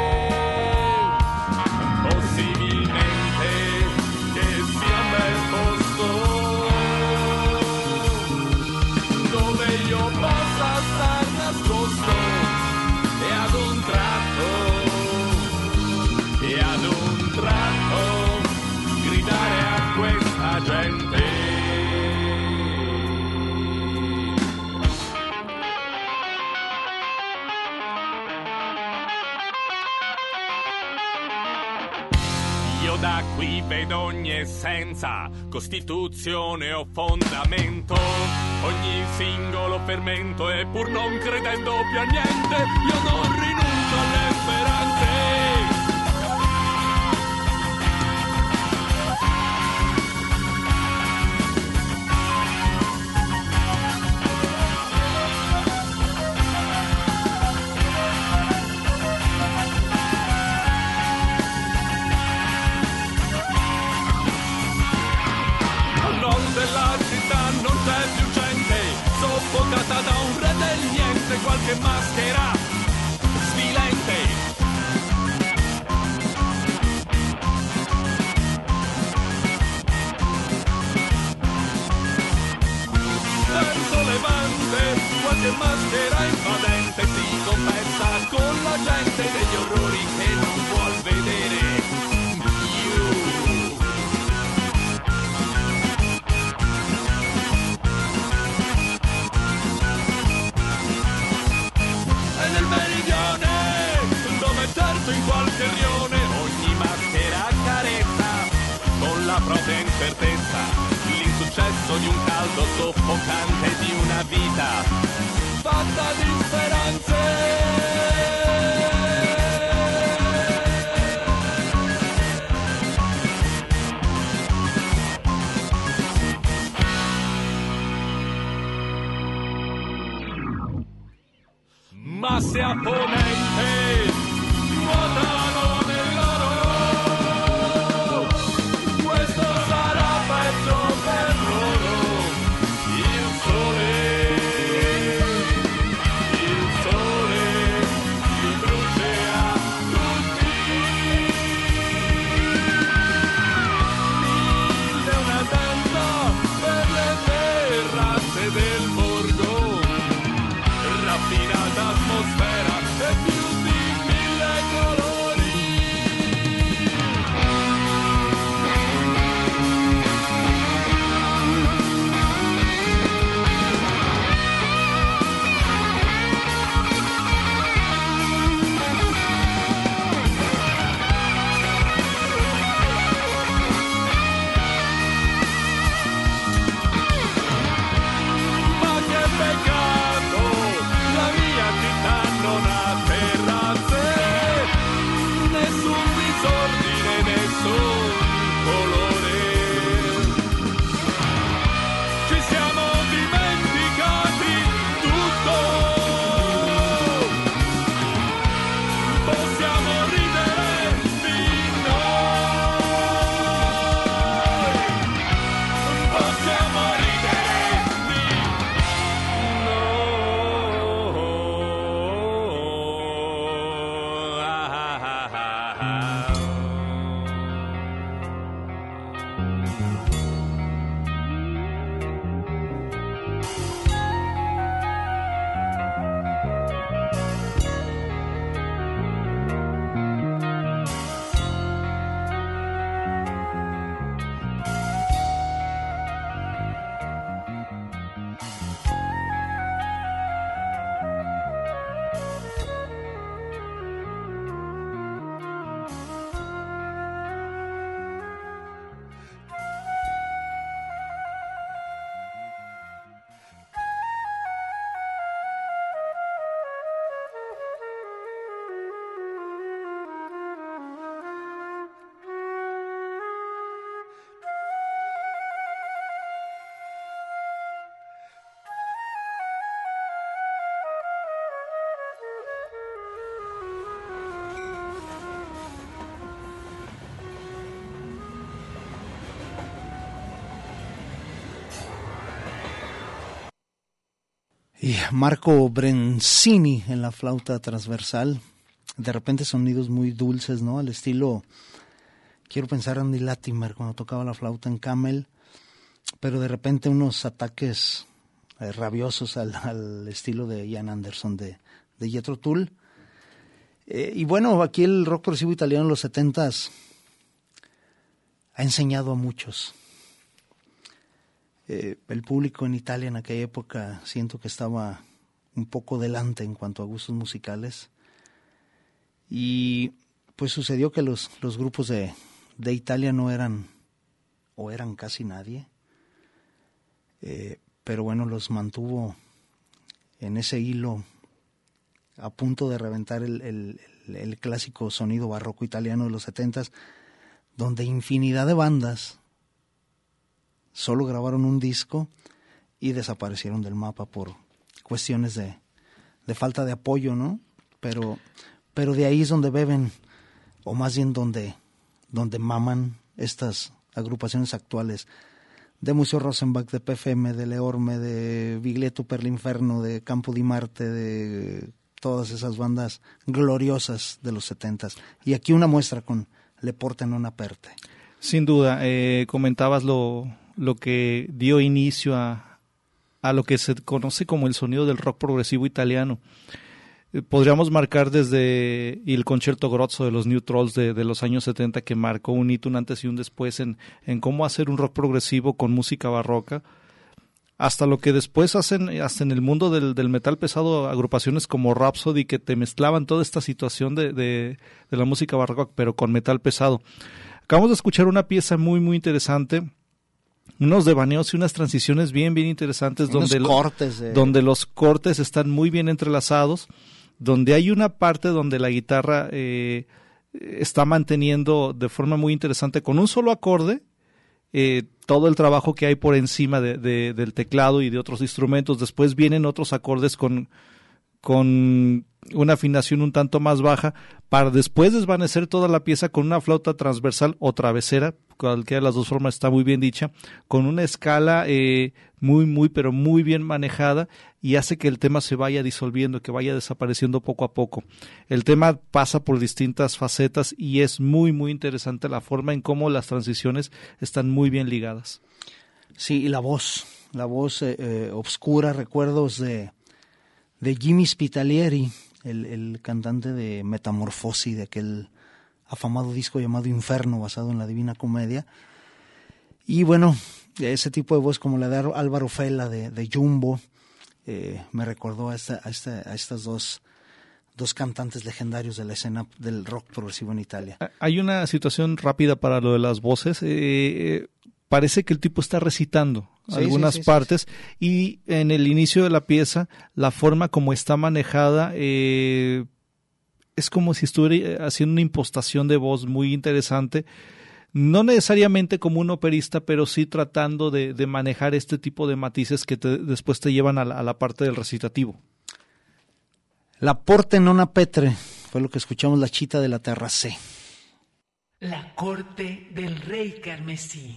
io possa star nascosto e ad un tratto, e ad un tratto gridare a questa gente. Io da qui vedo ogni essenza, costituzione o fondamento, ogni singolo fermento, e pur non credendo più a niente, io non rinuncio alle speranze. Della città non c'è più gente, soffocata da un re del niente, qualche maschera svilente. Verso levante, qualche maschera invadente si confessa con la gente degli orrori che non vuol vedere. In qualche rione ogni maschera carezza con la propria incertezza l'insuccesso di un caldo soffocante di una vita fatta di speranze. Ma se a ponente nuotano nell'oro, questo sarà peggio per loro. Il sole, il sole li brucerà tutti. Mille una danza per le terrazze del borgo, raffinata atmosfera e più di mille colori. Ma che peccato, la mia città non ha terrazze, nessun disordine, nessun colore. Ci siamo dimenticati tutto, possiamo ridere di noi, possiamo ridere di noi. Ah, ah, ah, ah. Y Marco Brenzini en la flauta transversal. De repente sonidos muy dulces, ¿no? Al estilo, quiero pensar Andy Latimer cuando tocaba la flauta en Camel, pero de repente unos ataques eh, rabiosos al, al estilo de Ian Anderson de, de Jethro Tull. Eh, y bueno, aquí el rock progresivo italiano en los setentas ha enseñado a muchos. Eh, el público en Italia en aquella época siento que estaba un poco delante en cuanto a gustos musicales. Y pues sucedió que los, los grupos de, de Italia no eran, o eran casi nadie. Eh, pero bueno, los mantuvo en ese hilo a punto de reventar el, el, el clásico sonido barroco italiano de los setentas, donde infinidad de bandas solo grabaron un disco y desaparecieron del mapa por cuestiones de, de falta de apoyo, ¿no? Pero, pero de ahí es donde beben, o más bien donde, donde maman estas agrupaciones actuales, de Museo Rosenbach, de P F M, de Leorme, de Biglietto per l'Inferno, de Campo di Marte, de todas esas bandas gloriosas de los setentas. Y aquí una muestra con Le Porte non aperte. Sin duda, eh, comentabas lo, lo que dio inicio a, a lo que se conoce como el sonido del rock progresivo italiano. Eh, podríamos marcar desde el Concerto Grozzo de los New Trolls de, de los años setenta, que marcó un hito, un antes y un después en, en cómo hacer un rock progresivo con música barroca, hasta lo que después hacen hasta en el mundo del, del metal pesado, agrupaciones como Rhapsody, que te mezclaban toda esta situación de, de, de la música barroca, pero con metal pesado. Acabamos de escuchar una pieza muy, muy interesante, unos devaneos y unas transiciones bien, bien interesantes, donde, cortes de... donde los cortes están muy bien entrelazados, donde hay una parte donde la guitarra eh, está manteniendo de forma muy interesante, con un solo acorde, Eh, todo el trabajo que hay por encima de, de, del teclado y de otros instrumentos. Después vienen otros acordes con, con una afinación un tanto más baja, para después desvanecer toda la pieza con una flauta transversal o travesera, cualquiera de las dos formas está muy bien dicha, con una escala eh, muy, muy, pero muy bien manejada, y hace que el tema se vaya disolviendo, que vaya desapareciendo poco a poco. El tema pasa por distintas facetas y es muy, muy interesante la forma en cómo las transiciones están muy bien ligadas. Sí, y la voz, la voz eh, eh, obscura, recuerdos de, de Jimmy Spitalieri, el, el cantante de Metamorfosi, de aquel afamado disco llamado Inferno, basado en la Divina Comedia. Y bueno, ese tipo de voz como la de Álvaro Fela, de, de Jumbo, eh, me recordó a, esta, a, esta, a estas dos, dos cantantes legendarios de la escena del rock progresivo en Italia. Hay una situación rápida para lo de las voces. Eh, parece que el tipo está recitando sí, algunas sí, sí, partes, sí, sí. Y en el inicio de la pieza, la forma como está manejada eh, es como si estuviera haciendo una impostación de voz muy interesante. No necesariamente como un operista, pero sí tratando de, de manejar este tipo de matices que te, después te llevan a la, a la parte del recitativo. La Porte non aperte fue lo que escuchamos, la Chita de la Terrace. La corte del rey carmesí.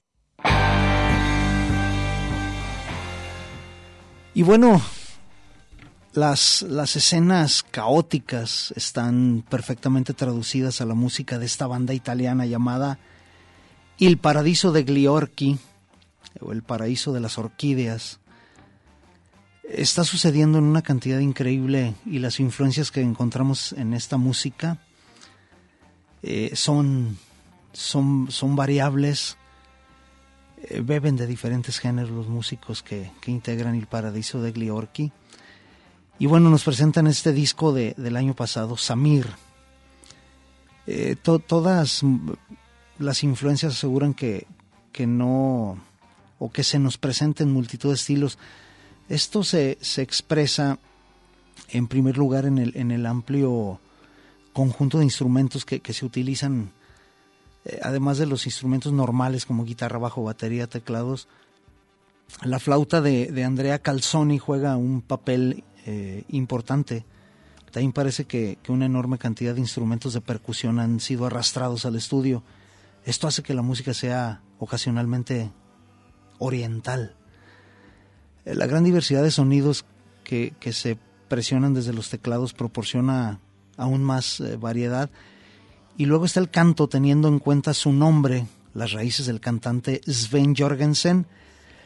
Y bueno, las, las escenas caóticas están perfectamente traducidas a la música de esta banda italiana llamada Il Paradiso degli Orchi, o El Paraíso de las Orquídeas. Está sucediendo en una cantidad increíble, y las influencias que encontramos en esta música eh, son, son, son variables. Eh, beben de diferentes géneros los músicos que, que integran Il Paradiso degli Orchi. Y bueno, nos presentan este disco de, del año pasado, Samir. Eh, to, todas las influencias aseguran que, que no, o que se nos presenten multitud de estilos. Esto se, se expresa en primer lugar en el, en el amplio conjunto de instrumentos que, que se utilizan, eh, además de los instrumentos normales como guitarra, bajo, batería, teclados. La flauta de, de Andrea Calzoni juega un papel eh, importante. También parece que, que una enorme cantidad de instrumentos de percusión han sido arrastrados al estudio. Esto hace que la música sea ocasionalmente oriental. La gran diversidad de sonidos que, que se presionan desde los teclados proporciona aún más eh, variedad. Y luego está el canto, teniendo en cuenta su nombre, las raíces del cantante Sven Jorgensen,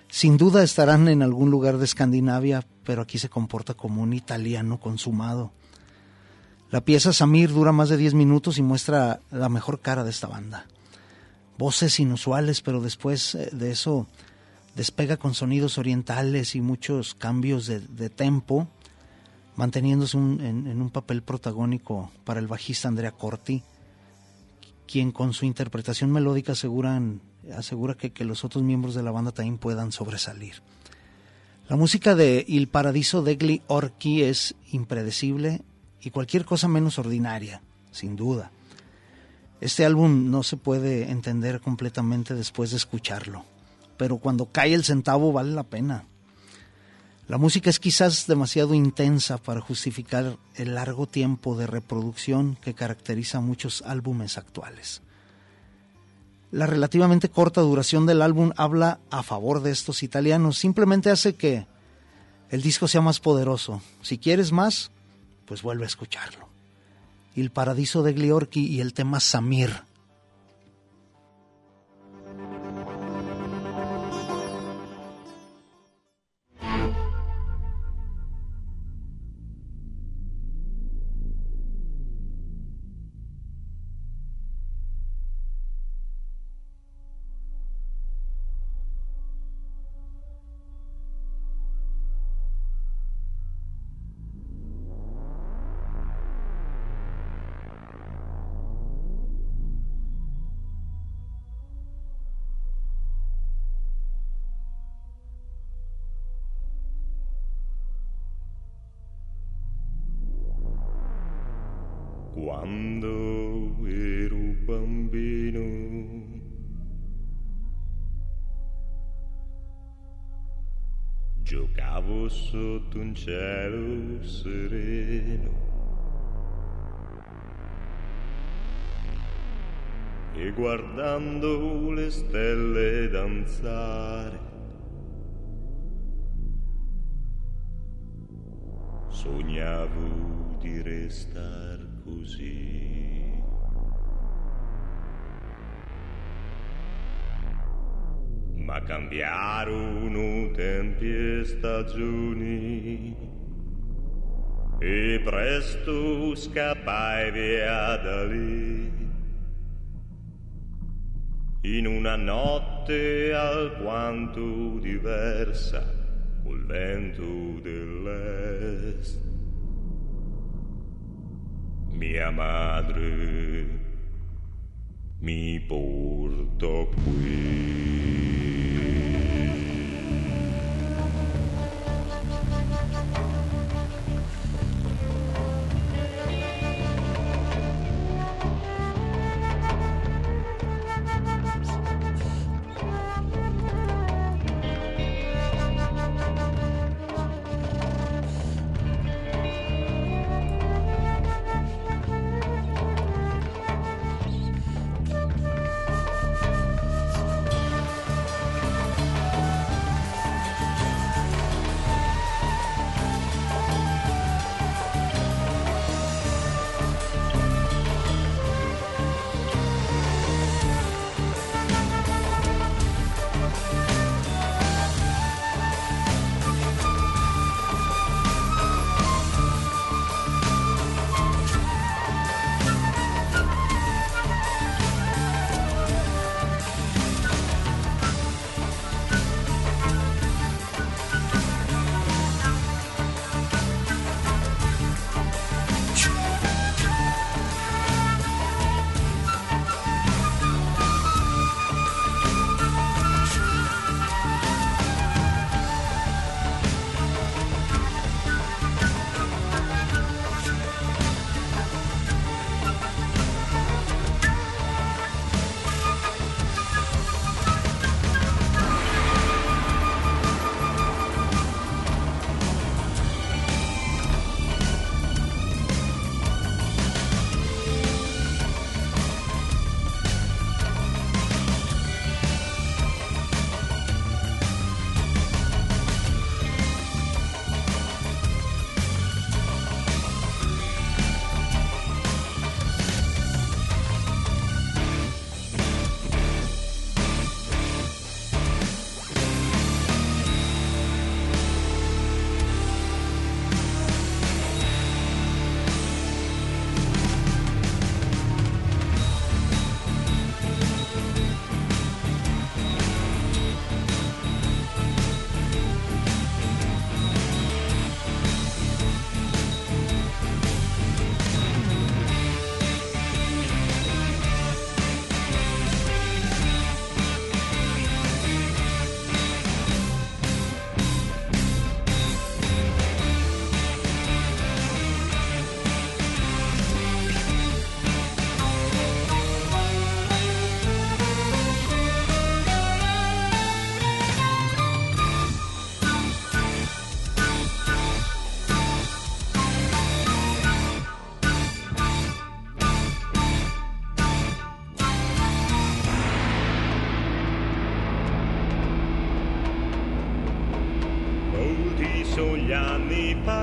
Sin duda estarán en algún lugar de Escandinavia, pero aquí se comporta como un italiano consumado. La pieza Samir dura más de diez minutos y muestra la mejor cara de esta banda. Voces inusuales, pero después de eso despega con sonidos orientales y muchos cambios de, de tempo, manteniéndose un, en, en un papel protagónico para el bajista Andrea Corti, quien con su interpretación melódica aseguran, asegura que, que los otros miembros de la banda también puedan sobresalir. La música de Il Paradiso degli Orchi es impredecible y cualquier cosa menos ordinaria, sin duda. Este álbum no se puede entender completamente después de escucharlo, pero cuando cae el centavo vale la pena. La música es quizás demasiado intensa para justificar el largo tiempo de reproducción que caracteriza a muchos álbumes actuales. La relativamente corta duración del álbum habla a favor de estos italianos, simplemente hace que el disco sea más poderoso. Si quieres más, pues vuelve a escucharlo. Il Paradiso degli Orchi y el tema Samir. Quando ero bambino giocavo sotto un cielo sereno e guardando le stelle danzare sognavo di restar così. Ma cambiarono tempi e stagioni e presto scappai via da lì in una notte alquanto diversa col vento dell'est. Mia madre mi portò qui.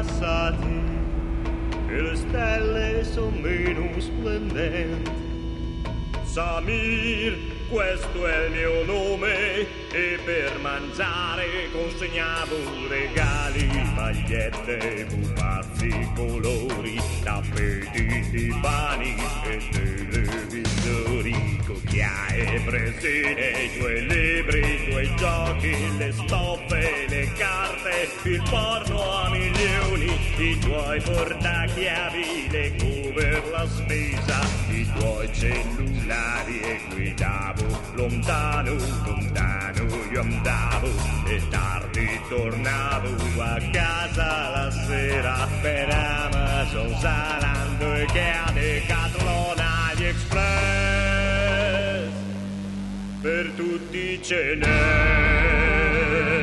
passati e le stelle sono meno splendenti. Samir, questo è il mio nome e per mangiare consegnavo regali, magliette, pupazzi, colori, tappeti, divani e televisori, cucchiaie, presine, i tuoi libri, i tuoi giochi, le stoffe, le carte, il porno a milioni, i tuoi portachiavi, le cover, la spesa, i tuoi cellulari e guidavo lontano, lontano io andavo e tardi tornavo a casa la sera per Amazon, Zalando e Decathlon, AliExpress, per tutti ce n'è.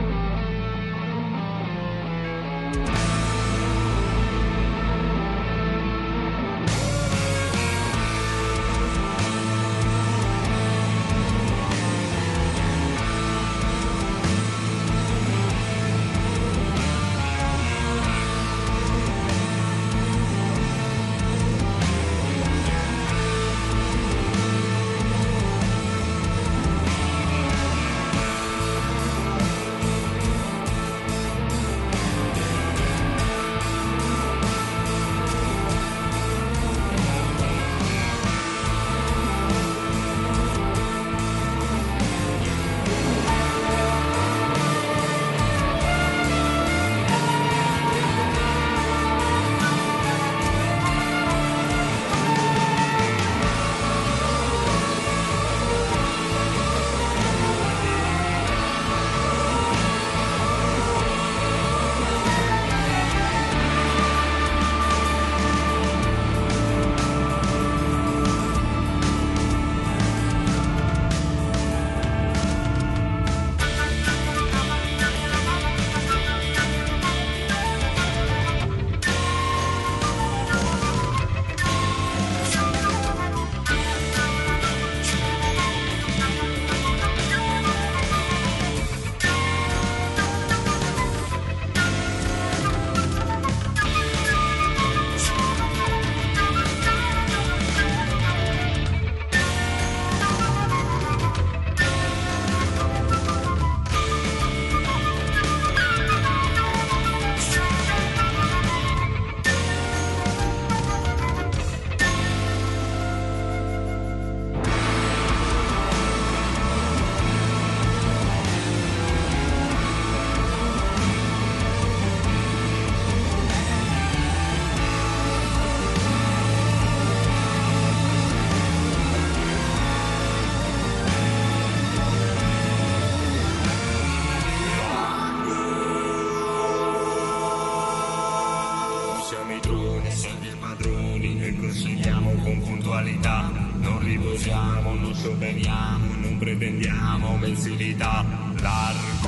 Non riposiamo, non scioperiamo, non pretendiamo mensilità, largo.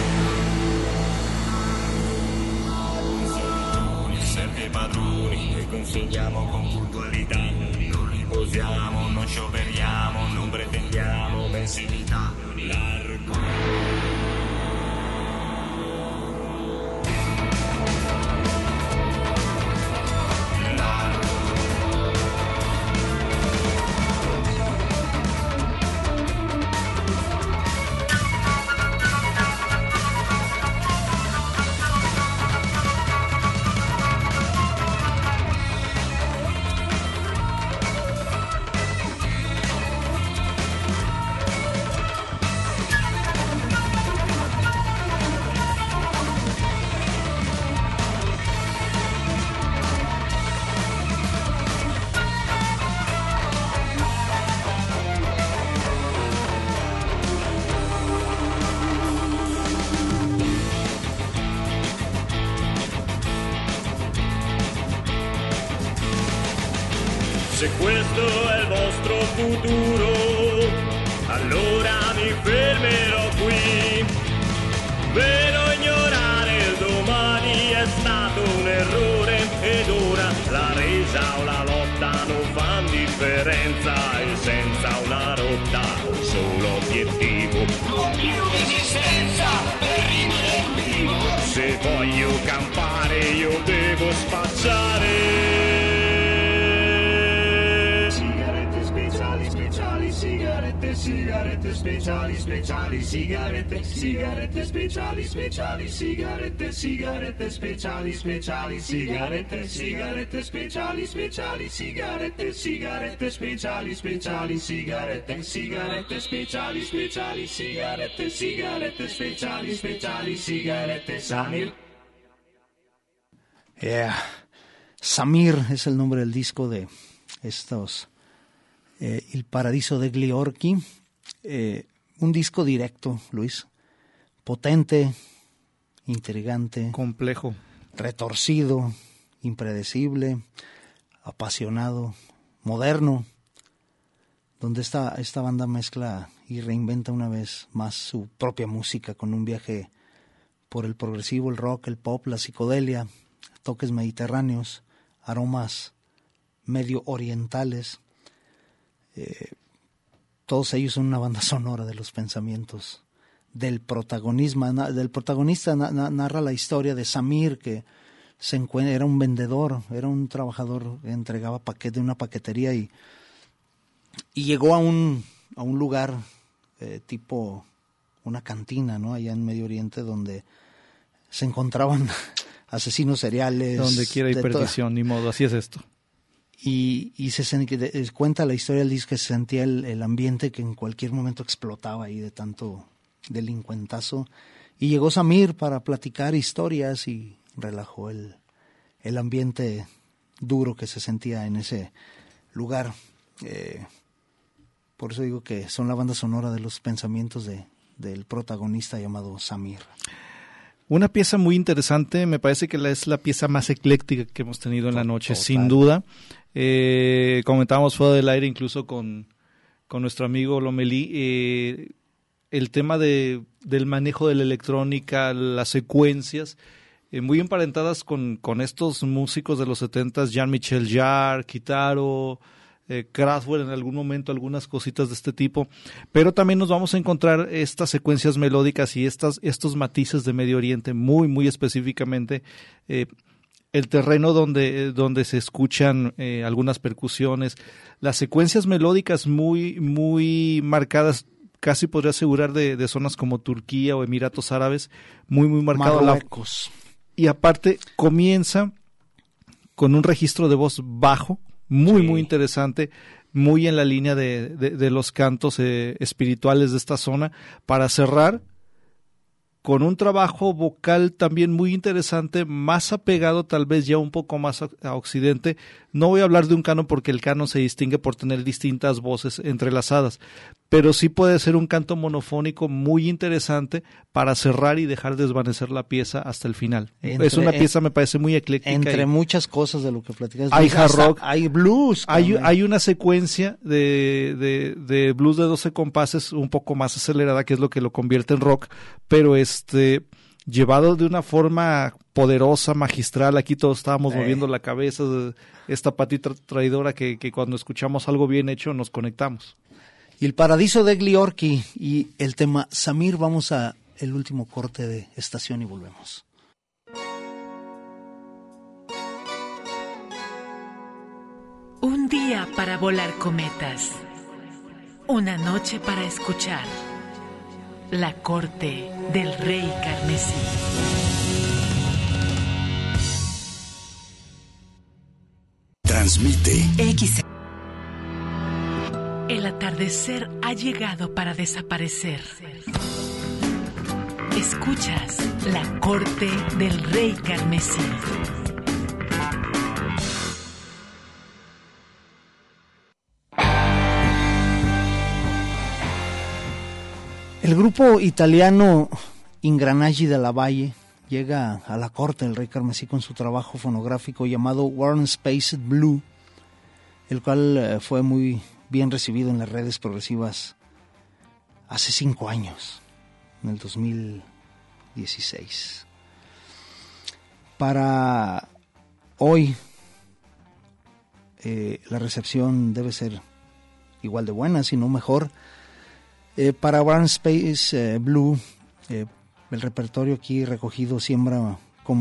Servi padroni e consegniamo con puntualità. Non riposiamo, non scioperiamo, non pretendiamo mensilità, largo. Se questo è il vostro futuro, allora mi fermerò qui. Però ignorare il domani è stato un errore ed ora la resa o la lotta non fanno differenza e senza una rotta, un solo obiettivo, non più resistenza per rimanere vivo. Se voglio campare io spacciare. Sigarette speciali, speciali, sigarette, sigarette speciali, speciali, sigarette, sigarette speciali, speciali, sigarette, sigarette speciali, speciali, sigarette, sigarette speciali, speciali, sigarette, sigarette speciali, speciali, sigarette, sigarette speciali, speciali, sigarette, sigarette speciali, speciali, sigarette, Samir. Yeah. Samir es el nombre del disco de estos, eh, Il Paradiso degli Orchi, eh, un disco directo, Luis, potente, intrigante, complejo, retorcido, impredecible, apasionado, moderno, donde esta, esta banda mezcla y reinventa una vez más su propia música con un viaje por el progresivo, el rock, el pop, la psicodelia, toques mediterráneos, aromas medio orientales. Eh, todos ellos son una banda sonora de los pensamientos del protagonismo, del protagonista. Narra la historia de Samir, que se encuentra, era un vendedor, era un trabajador que entregaba paquete de una paquetería y, y llegó a un, a un lugar eh, tipo una cantina, ¿no? Allá en Medio Oriente, donde se encontraban asesinos seriales. Donde quiera hay perdición, to- ni modo, así es esto. Y, y se sen- cuenta la historia del disco que se sentía el, el ambiente que en cualquier momento explotaba ahí de tanto delincuentazo. Y llegó Samir para platicar historias y relajó el, el ambiente duro que se sentía en ese lugar. Eh, por eso digo que son la banda sonora de los pensamientos de, del protagonista llamado Samir. Una pieza muy interesante, me parece que es la pieza más ecléctica que hemos tenido en la noche, Total. sin duda. Eh, comentábamos fuera del aire incluso con, con nuestro amigo Lomelí, eh, el tema de, del manejo de la electrónica, las secuencias, eh, muy emparentadas con, con estos músicos de los setentas, Jean-Michel Jarre, Kitaro, Eh, Kraftwerk en algún momento, algunas cositas de este tipo, pero también nos vamos a encontrar estas secuencias melódicas y estas, estos matices de Medio Oriente, muy, muy específicamente, eh, el terreno donde, donde se escuchan eh, algunas percusiones, las secuencias melódicas muy, muy marcadas, casi podría asegurar de, de zonas como Turquía o Emiratos Árabes, muy, muy marcado. Marruecos. La, y aparte comienza con un registro de voz bajo, muy, sí. muy interesante, muy en la línea de, de, de los cantos eh, espirituales de esta zona, para cerrar con un trabajo vocal también muy interesante, más apegado tal vez ya un poco más a, a Occidente. No voy a hablar de un canon porque el canon se distingue por tener distintas voces entrelazadas, pero sí puede ser un canto monofónico muy interesante para cerrar y dejar desvanecer la pieza hasta el final. Entre, es una pieza, me parece, muy ecléctica. Entre y, muchas cosas de lo que platicas. Hay hard rock, hay blues. Hay, hay una secuencia de, de, de blues de doce compases un poco más acelerada, que es lo que lo convierte en rock, pero este llevado de una forma poderosa, magistral. Aquí todos estábamos eh. moviendo la cabeza, de esta patita traidora que, que cuando escuchamos algo bien hecho nos conectamos. Y El Paradiso degli Orchi y el tema Samir. Vamos a el último corte de estación y volvemos. Un día para volar cometas, una noche para escuchar la corte del rey carmesí. Transmite X. El atardecer ha llegado para desaparecer. Escuchas la corte del rey carmesí. El grupo italiano Ingranaggi della Valle llega a la corte del rey carmesí con su trabajo fonográfico llamado Warm Spaced Blue, el cual eh, fue muy bien recibido en las redes progresivas hace cinco años, en el dos mil dieciséis. Para hoy, eh, la recepción debe ser igual de buena, si no mejor. Eh, para Warm Space eh, Blue, eh, el repertorio aquí recogido siembra con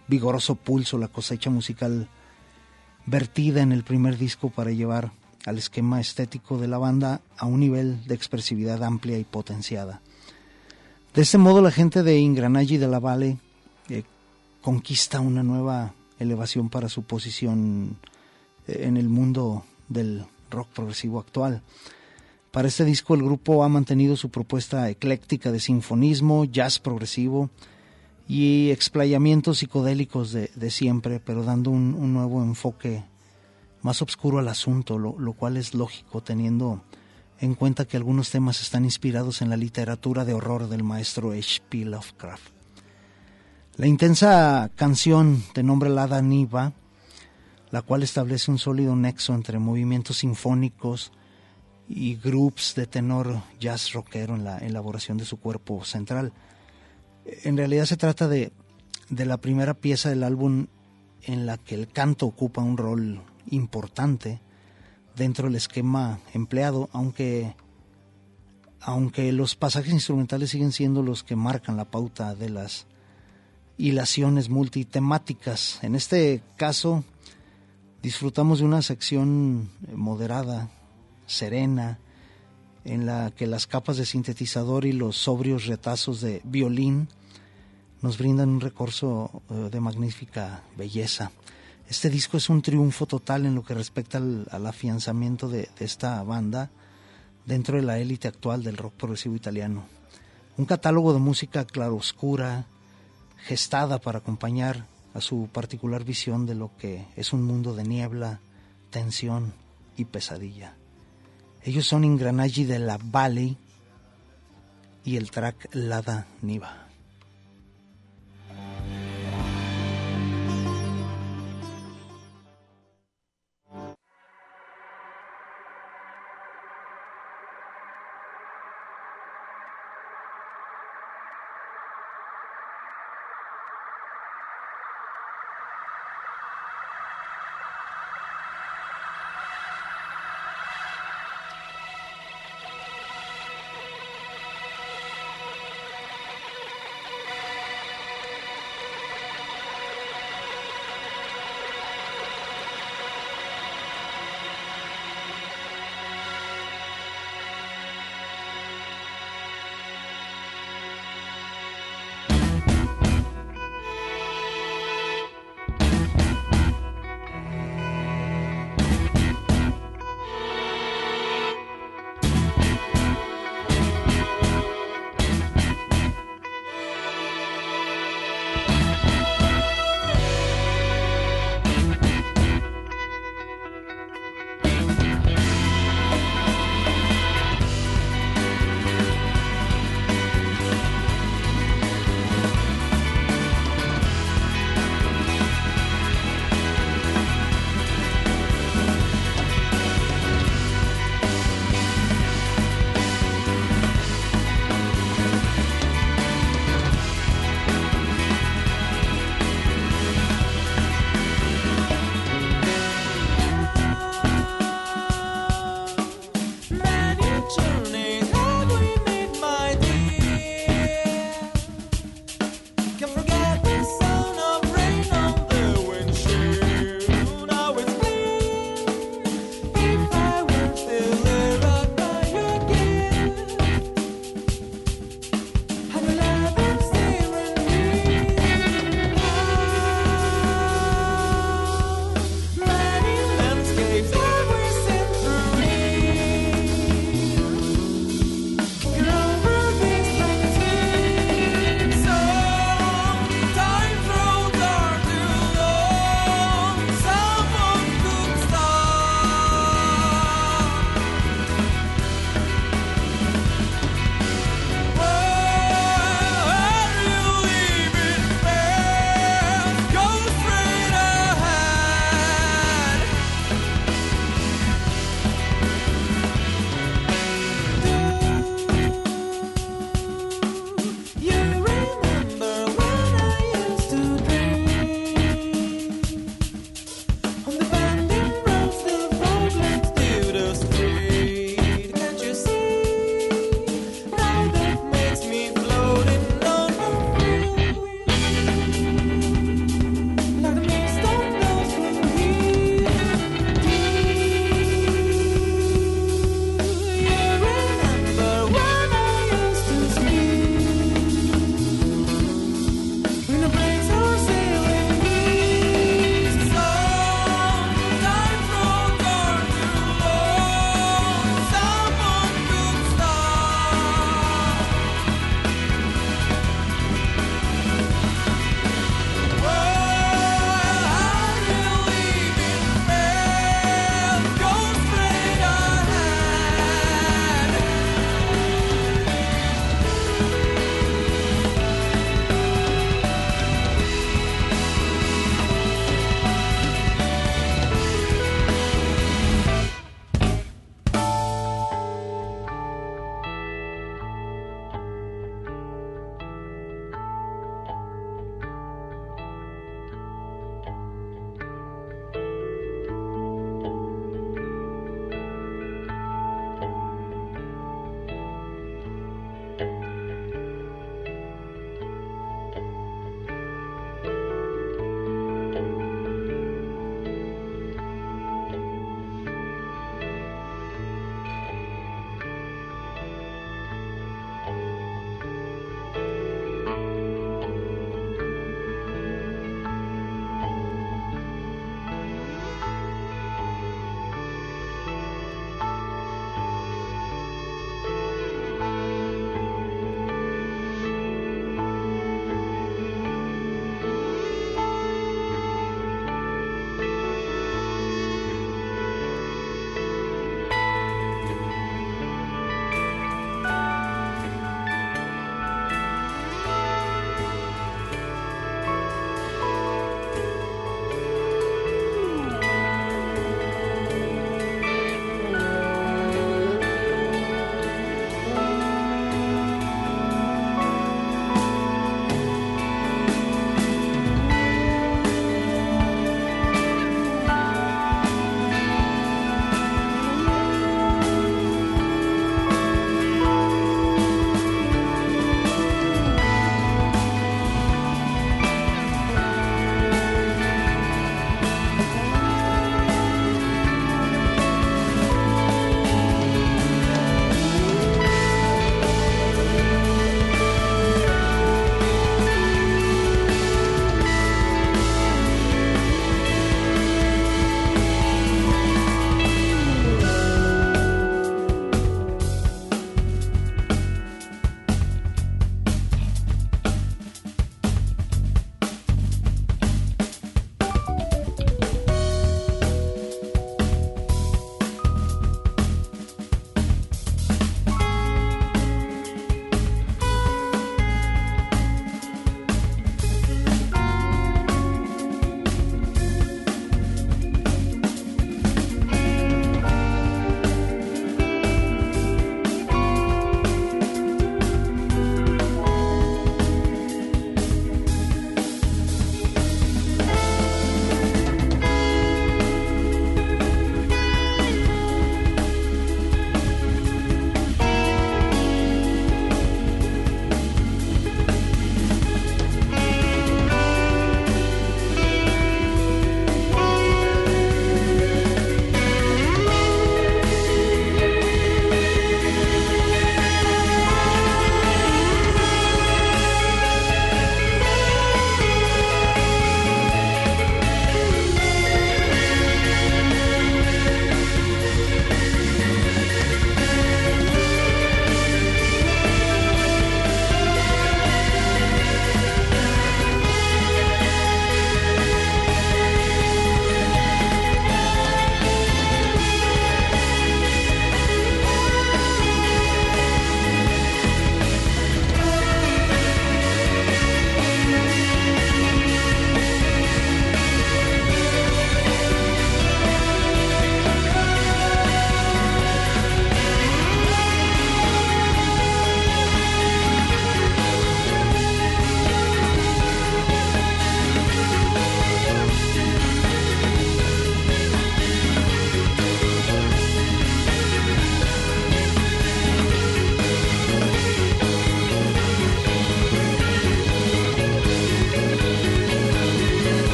vigoroso pulso la cosecha musical vertida en el primer disco para llevar al esquema estético de la banda a un nivel de expresividad amplia y potenciada. De este modo, la gente de Ingranaggi Della Valle eh, conquista una nueva elevación para su posición eh, en el mundo del rock progresivo actual. Para este disco el grupo ha mantenido su propuesta ecléctica de sinfonismo, jazz progresivo y explayamientos psicodélicos de, de siempre, pero dando un, un nuevo enfoque más oscuro al asunto, lo, lo cual es lógico teniendo en cuenta que algunos temas están inspirados en la literatura de horror del maestro H P Lovecraft. La intensa canción de nombre Lada Niva, la cual establece un sólido nexo entre movimientos sinfónicos y groups de tenor jazz rockero en la elaboración de su cuerpo central. En realidad se trata de, de la primera pieza del álbum en la que el canto ocupa un rol importante dentro del esquema empleado, aunque, aunque los pasajes instrumentales siguen siendo los que marcan la pauta de las hilaciones multitemáticas. En este caso disfrutamos de una sección moderada, serena, en la que las capas de sintetizador y los sobrios retazos de violín nos brindan un recurso de magnífica belleza. Este disco es un triunfo total en lo que respecta al, al afianzamiento de, de esta banda dentro de la élite actual del rock progresivo italiano. Un catálogo de música claroscura, gestada para acompañar a su particular visión de lo que es un mundo de niebla, tensión y pesadilla. Ellos son Ingranaggi Della Valle y el track Lada Niva.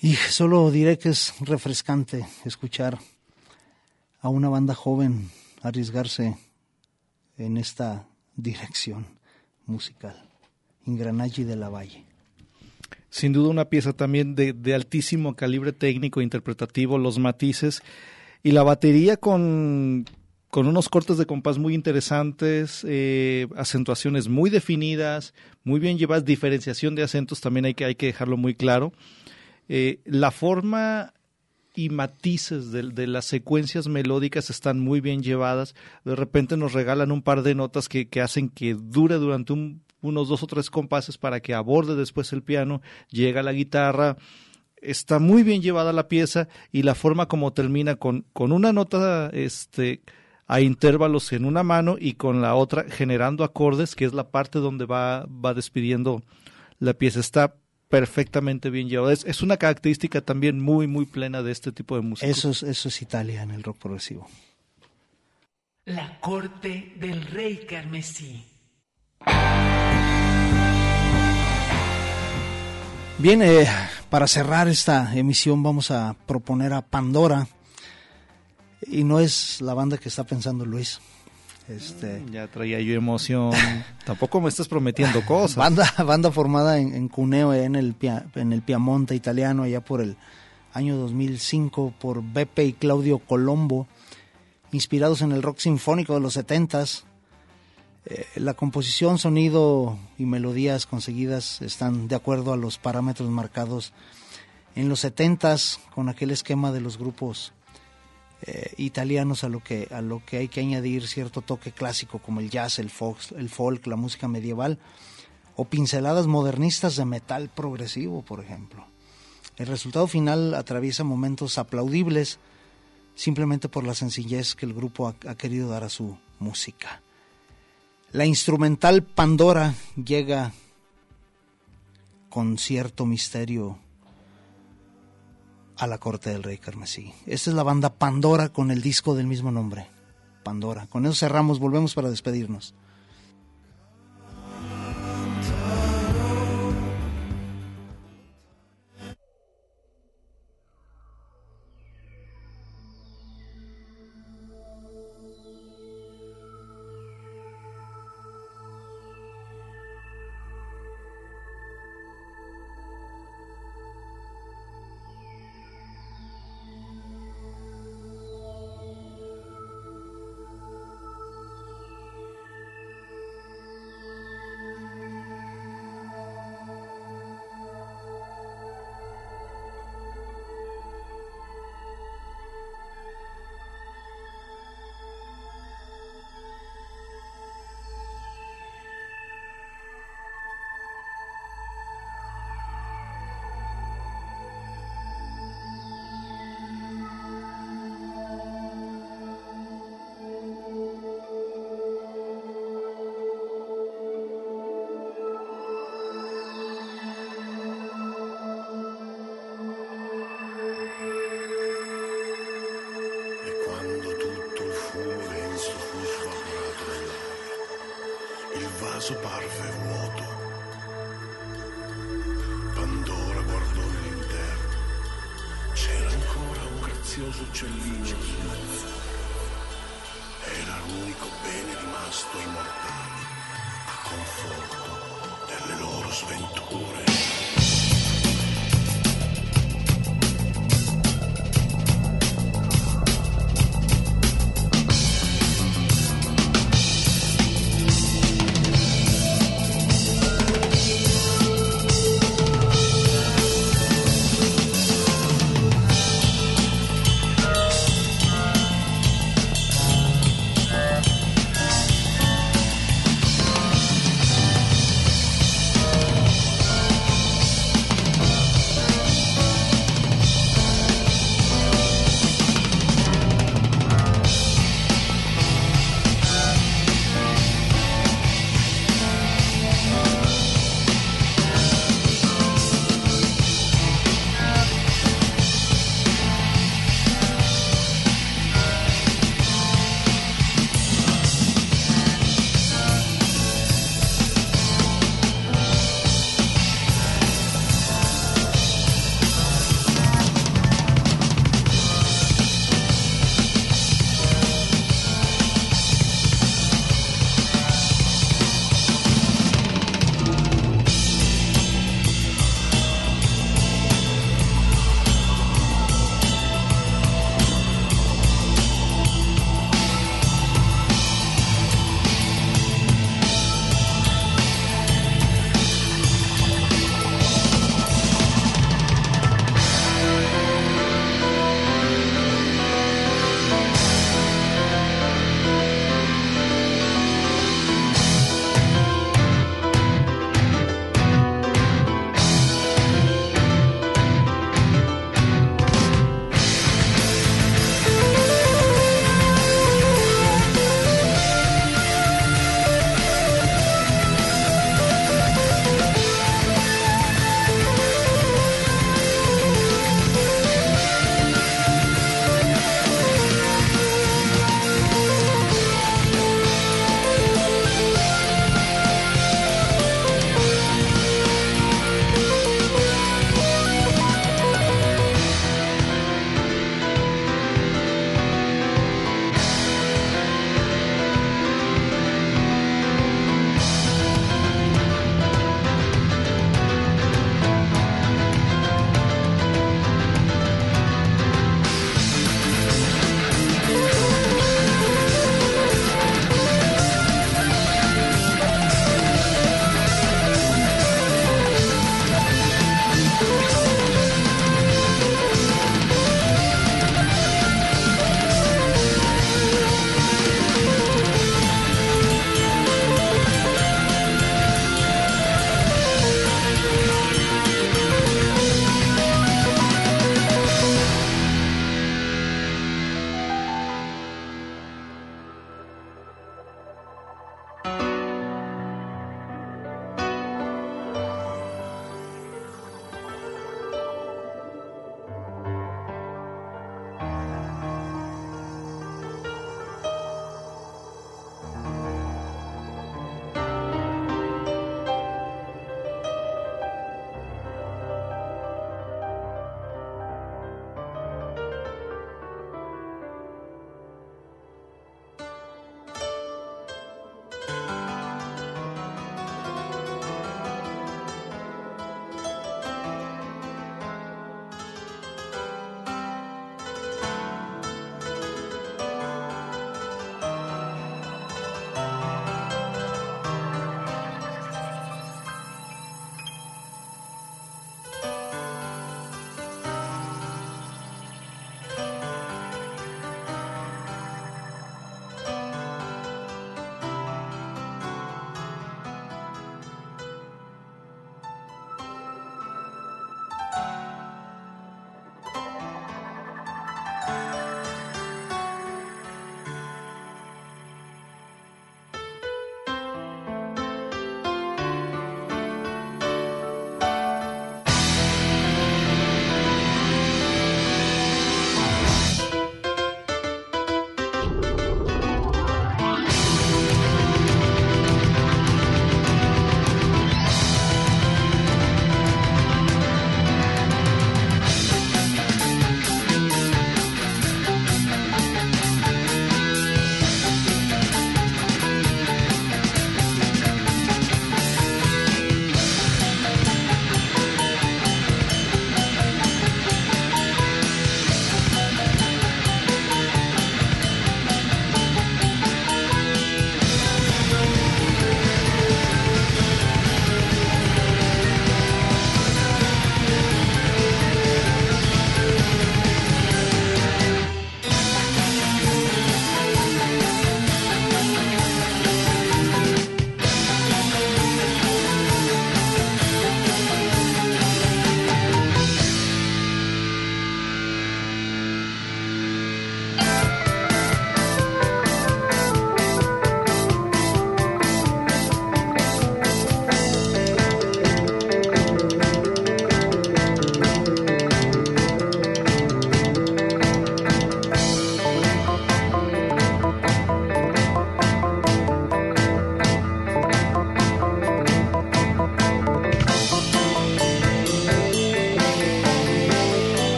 Y solo diré que es refrescante escuchar a una banda joven arriesgarse en esta dirección musical. Ingranaggi de la Valle. Sin duda una pieza también de, de altísimo calibre técnico, interpretativo, los matices y la batería con, con unos cortes de compás muy interesantes, eh, acentuaciones muy definidas, muy bien llevadas, diferenciación de acentos también hay que, hay que dejarlo muy claro. Eh, la forma y matices de, de las secuencias melódicas están muy bien llevadas. De repente nos regalan un par de notas que, que hacen que dure durante un, unos dos o tres compases para que aborde después el piano, llega la guitarra. Está muy bien llevada la pieza y la forma como termina con, con una nota este, a intervalos en una mano y con la otra generando acordes, que es la parte donde va, va despidiendo la pieza. Está perfectamente bien llevado. Es, es una característica también muy, muy plena de este tipo de música. Eso es, eso es Italia en el rock progresivo. La corte del rey carmesí. Bien, eh, para cerrar esta emisión vamos a proponer a Pandora. Y no es la banda que está pensando Luis. Este, ya traía yo emoción. Tampoco me estás prometiendo cosas. Banda, banda formada en, en Cuneo, en el, en el Piamonte italiano, allá por el año dos mil cinco, por Beppe y Claudio Colombo, inspirados en el rock sinfónico de los setentas. Eh, la composición, sonido y melodías conseguidas están de acuerdo a los parámetros marcados en los setentas, con aquel esquema de los grupos Eh, italianos, a lo que a lo que hay que añadir cierto toque clásico como el jazz, el folk, el folk, la música medieval o pinceladas modernistas de metal progresivo, por ejemplo. El resultado final atraviesa momentos aplaudibles simplemente por la sencillez que el grupo ha, ha querido dar a su música. La instrumental Pandora llega con cierto misterio a la corte del rey carmesí. Esta es la banda Pandora con el disco del mismo nombre, Pandora. Con eso cerramos, volvemos para despedirnos. Parve vuoto. Pandora guardò nell'interno. C'era ancora un grazioso uccellino azzurro. Era l'unico bene rimasto ai mortali, a conforto delle loro sventure.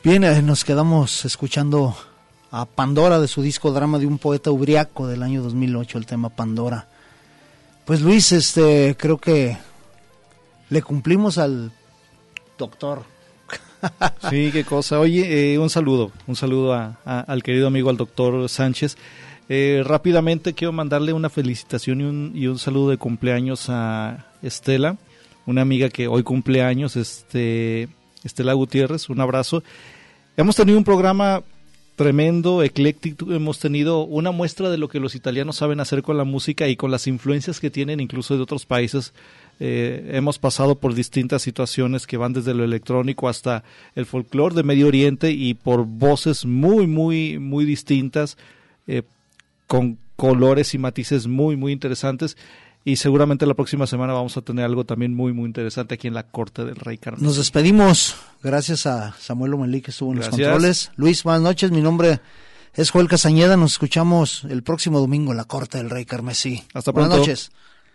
Bien, eh, nos quedamos escuchando a Pandora de su disco Drama de un poeta ubriaco del año dos mil ocho, el tema Pandora. Pues Luis, este, creo que le cumplimos al doctor. Sí, qué cosa. Oye, eh, un saludo, un saludo a, a, al querido amigo, al doctor Sánchez. Eh, rápidamente quiero mandarle una felicitación y un, y un saludo de cumpleaños a Estela, una amiga que hoy cumple años, este, Estela Gutiérrez, un abrazo. Hemos tenido un programa tremendo, ecléctico, hemos tenido una muestra de lo que los italianos saben hacer con la música y con las influencias que tienen incluso de otros países. Eh, hemos pasado por distintas situaciones que van desde lo electrónico hasta el folclore de Medio Oriente y por voces muy, muy, muy distintas, eh, con colores y matices muy, muy interesantes. Y seguramente la próxima semana vamos a tener algo también muy, muy interesante aquí en la corte del Rey Carmesí. Nos despedimos. Gracias a Samuel Lomelí que estuvo en Gracias. Los controles. Luis, buenas noches. Mi nombre es Joel Castañeda. Nos escuchamos el próximo domingo en la corte del Rey Carmesí. Hasta pronto. Buenas noches.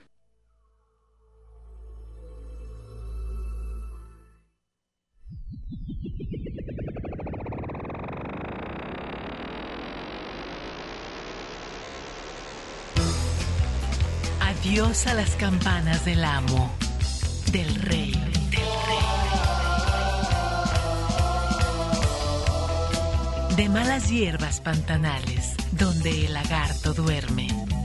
Adiós a las campanas del amo, del rey, del rey. De malas hierbas pantanales, donde el lagarto duerme.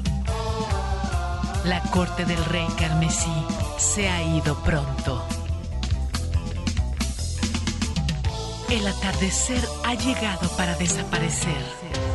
La corte del Rey Carmesí se ha ido pronto. El atardecer ha llegado para desaparecer.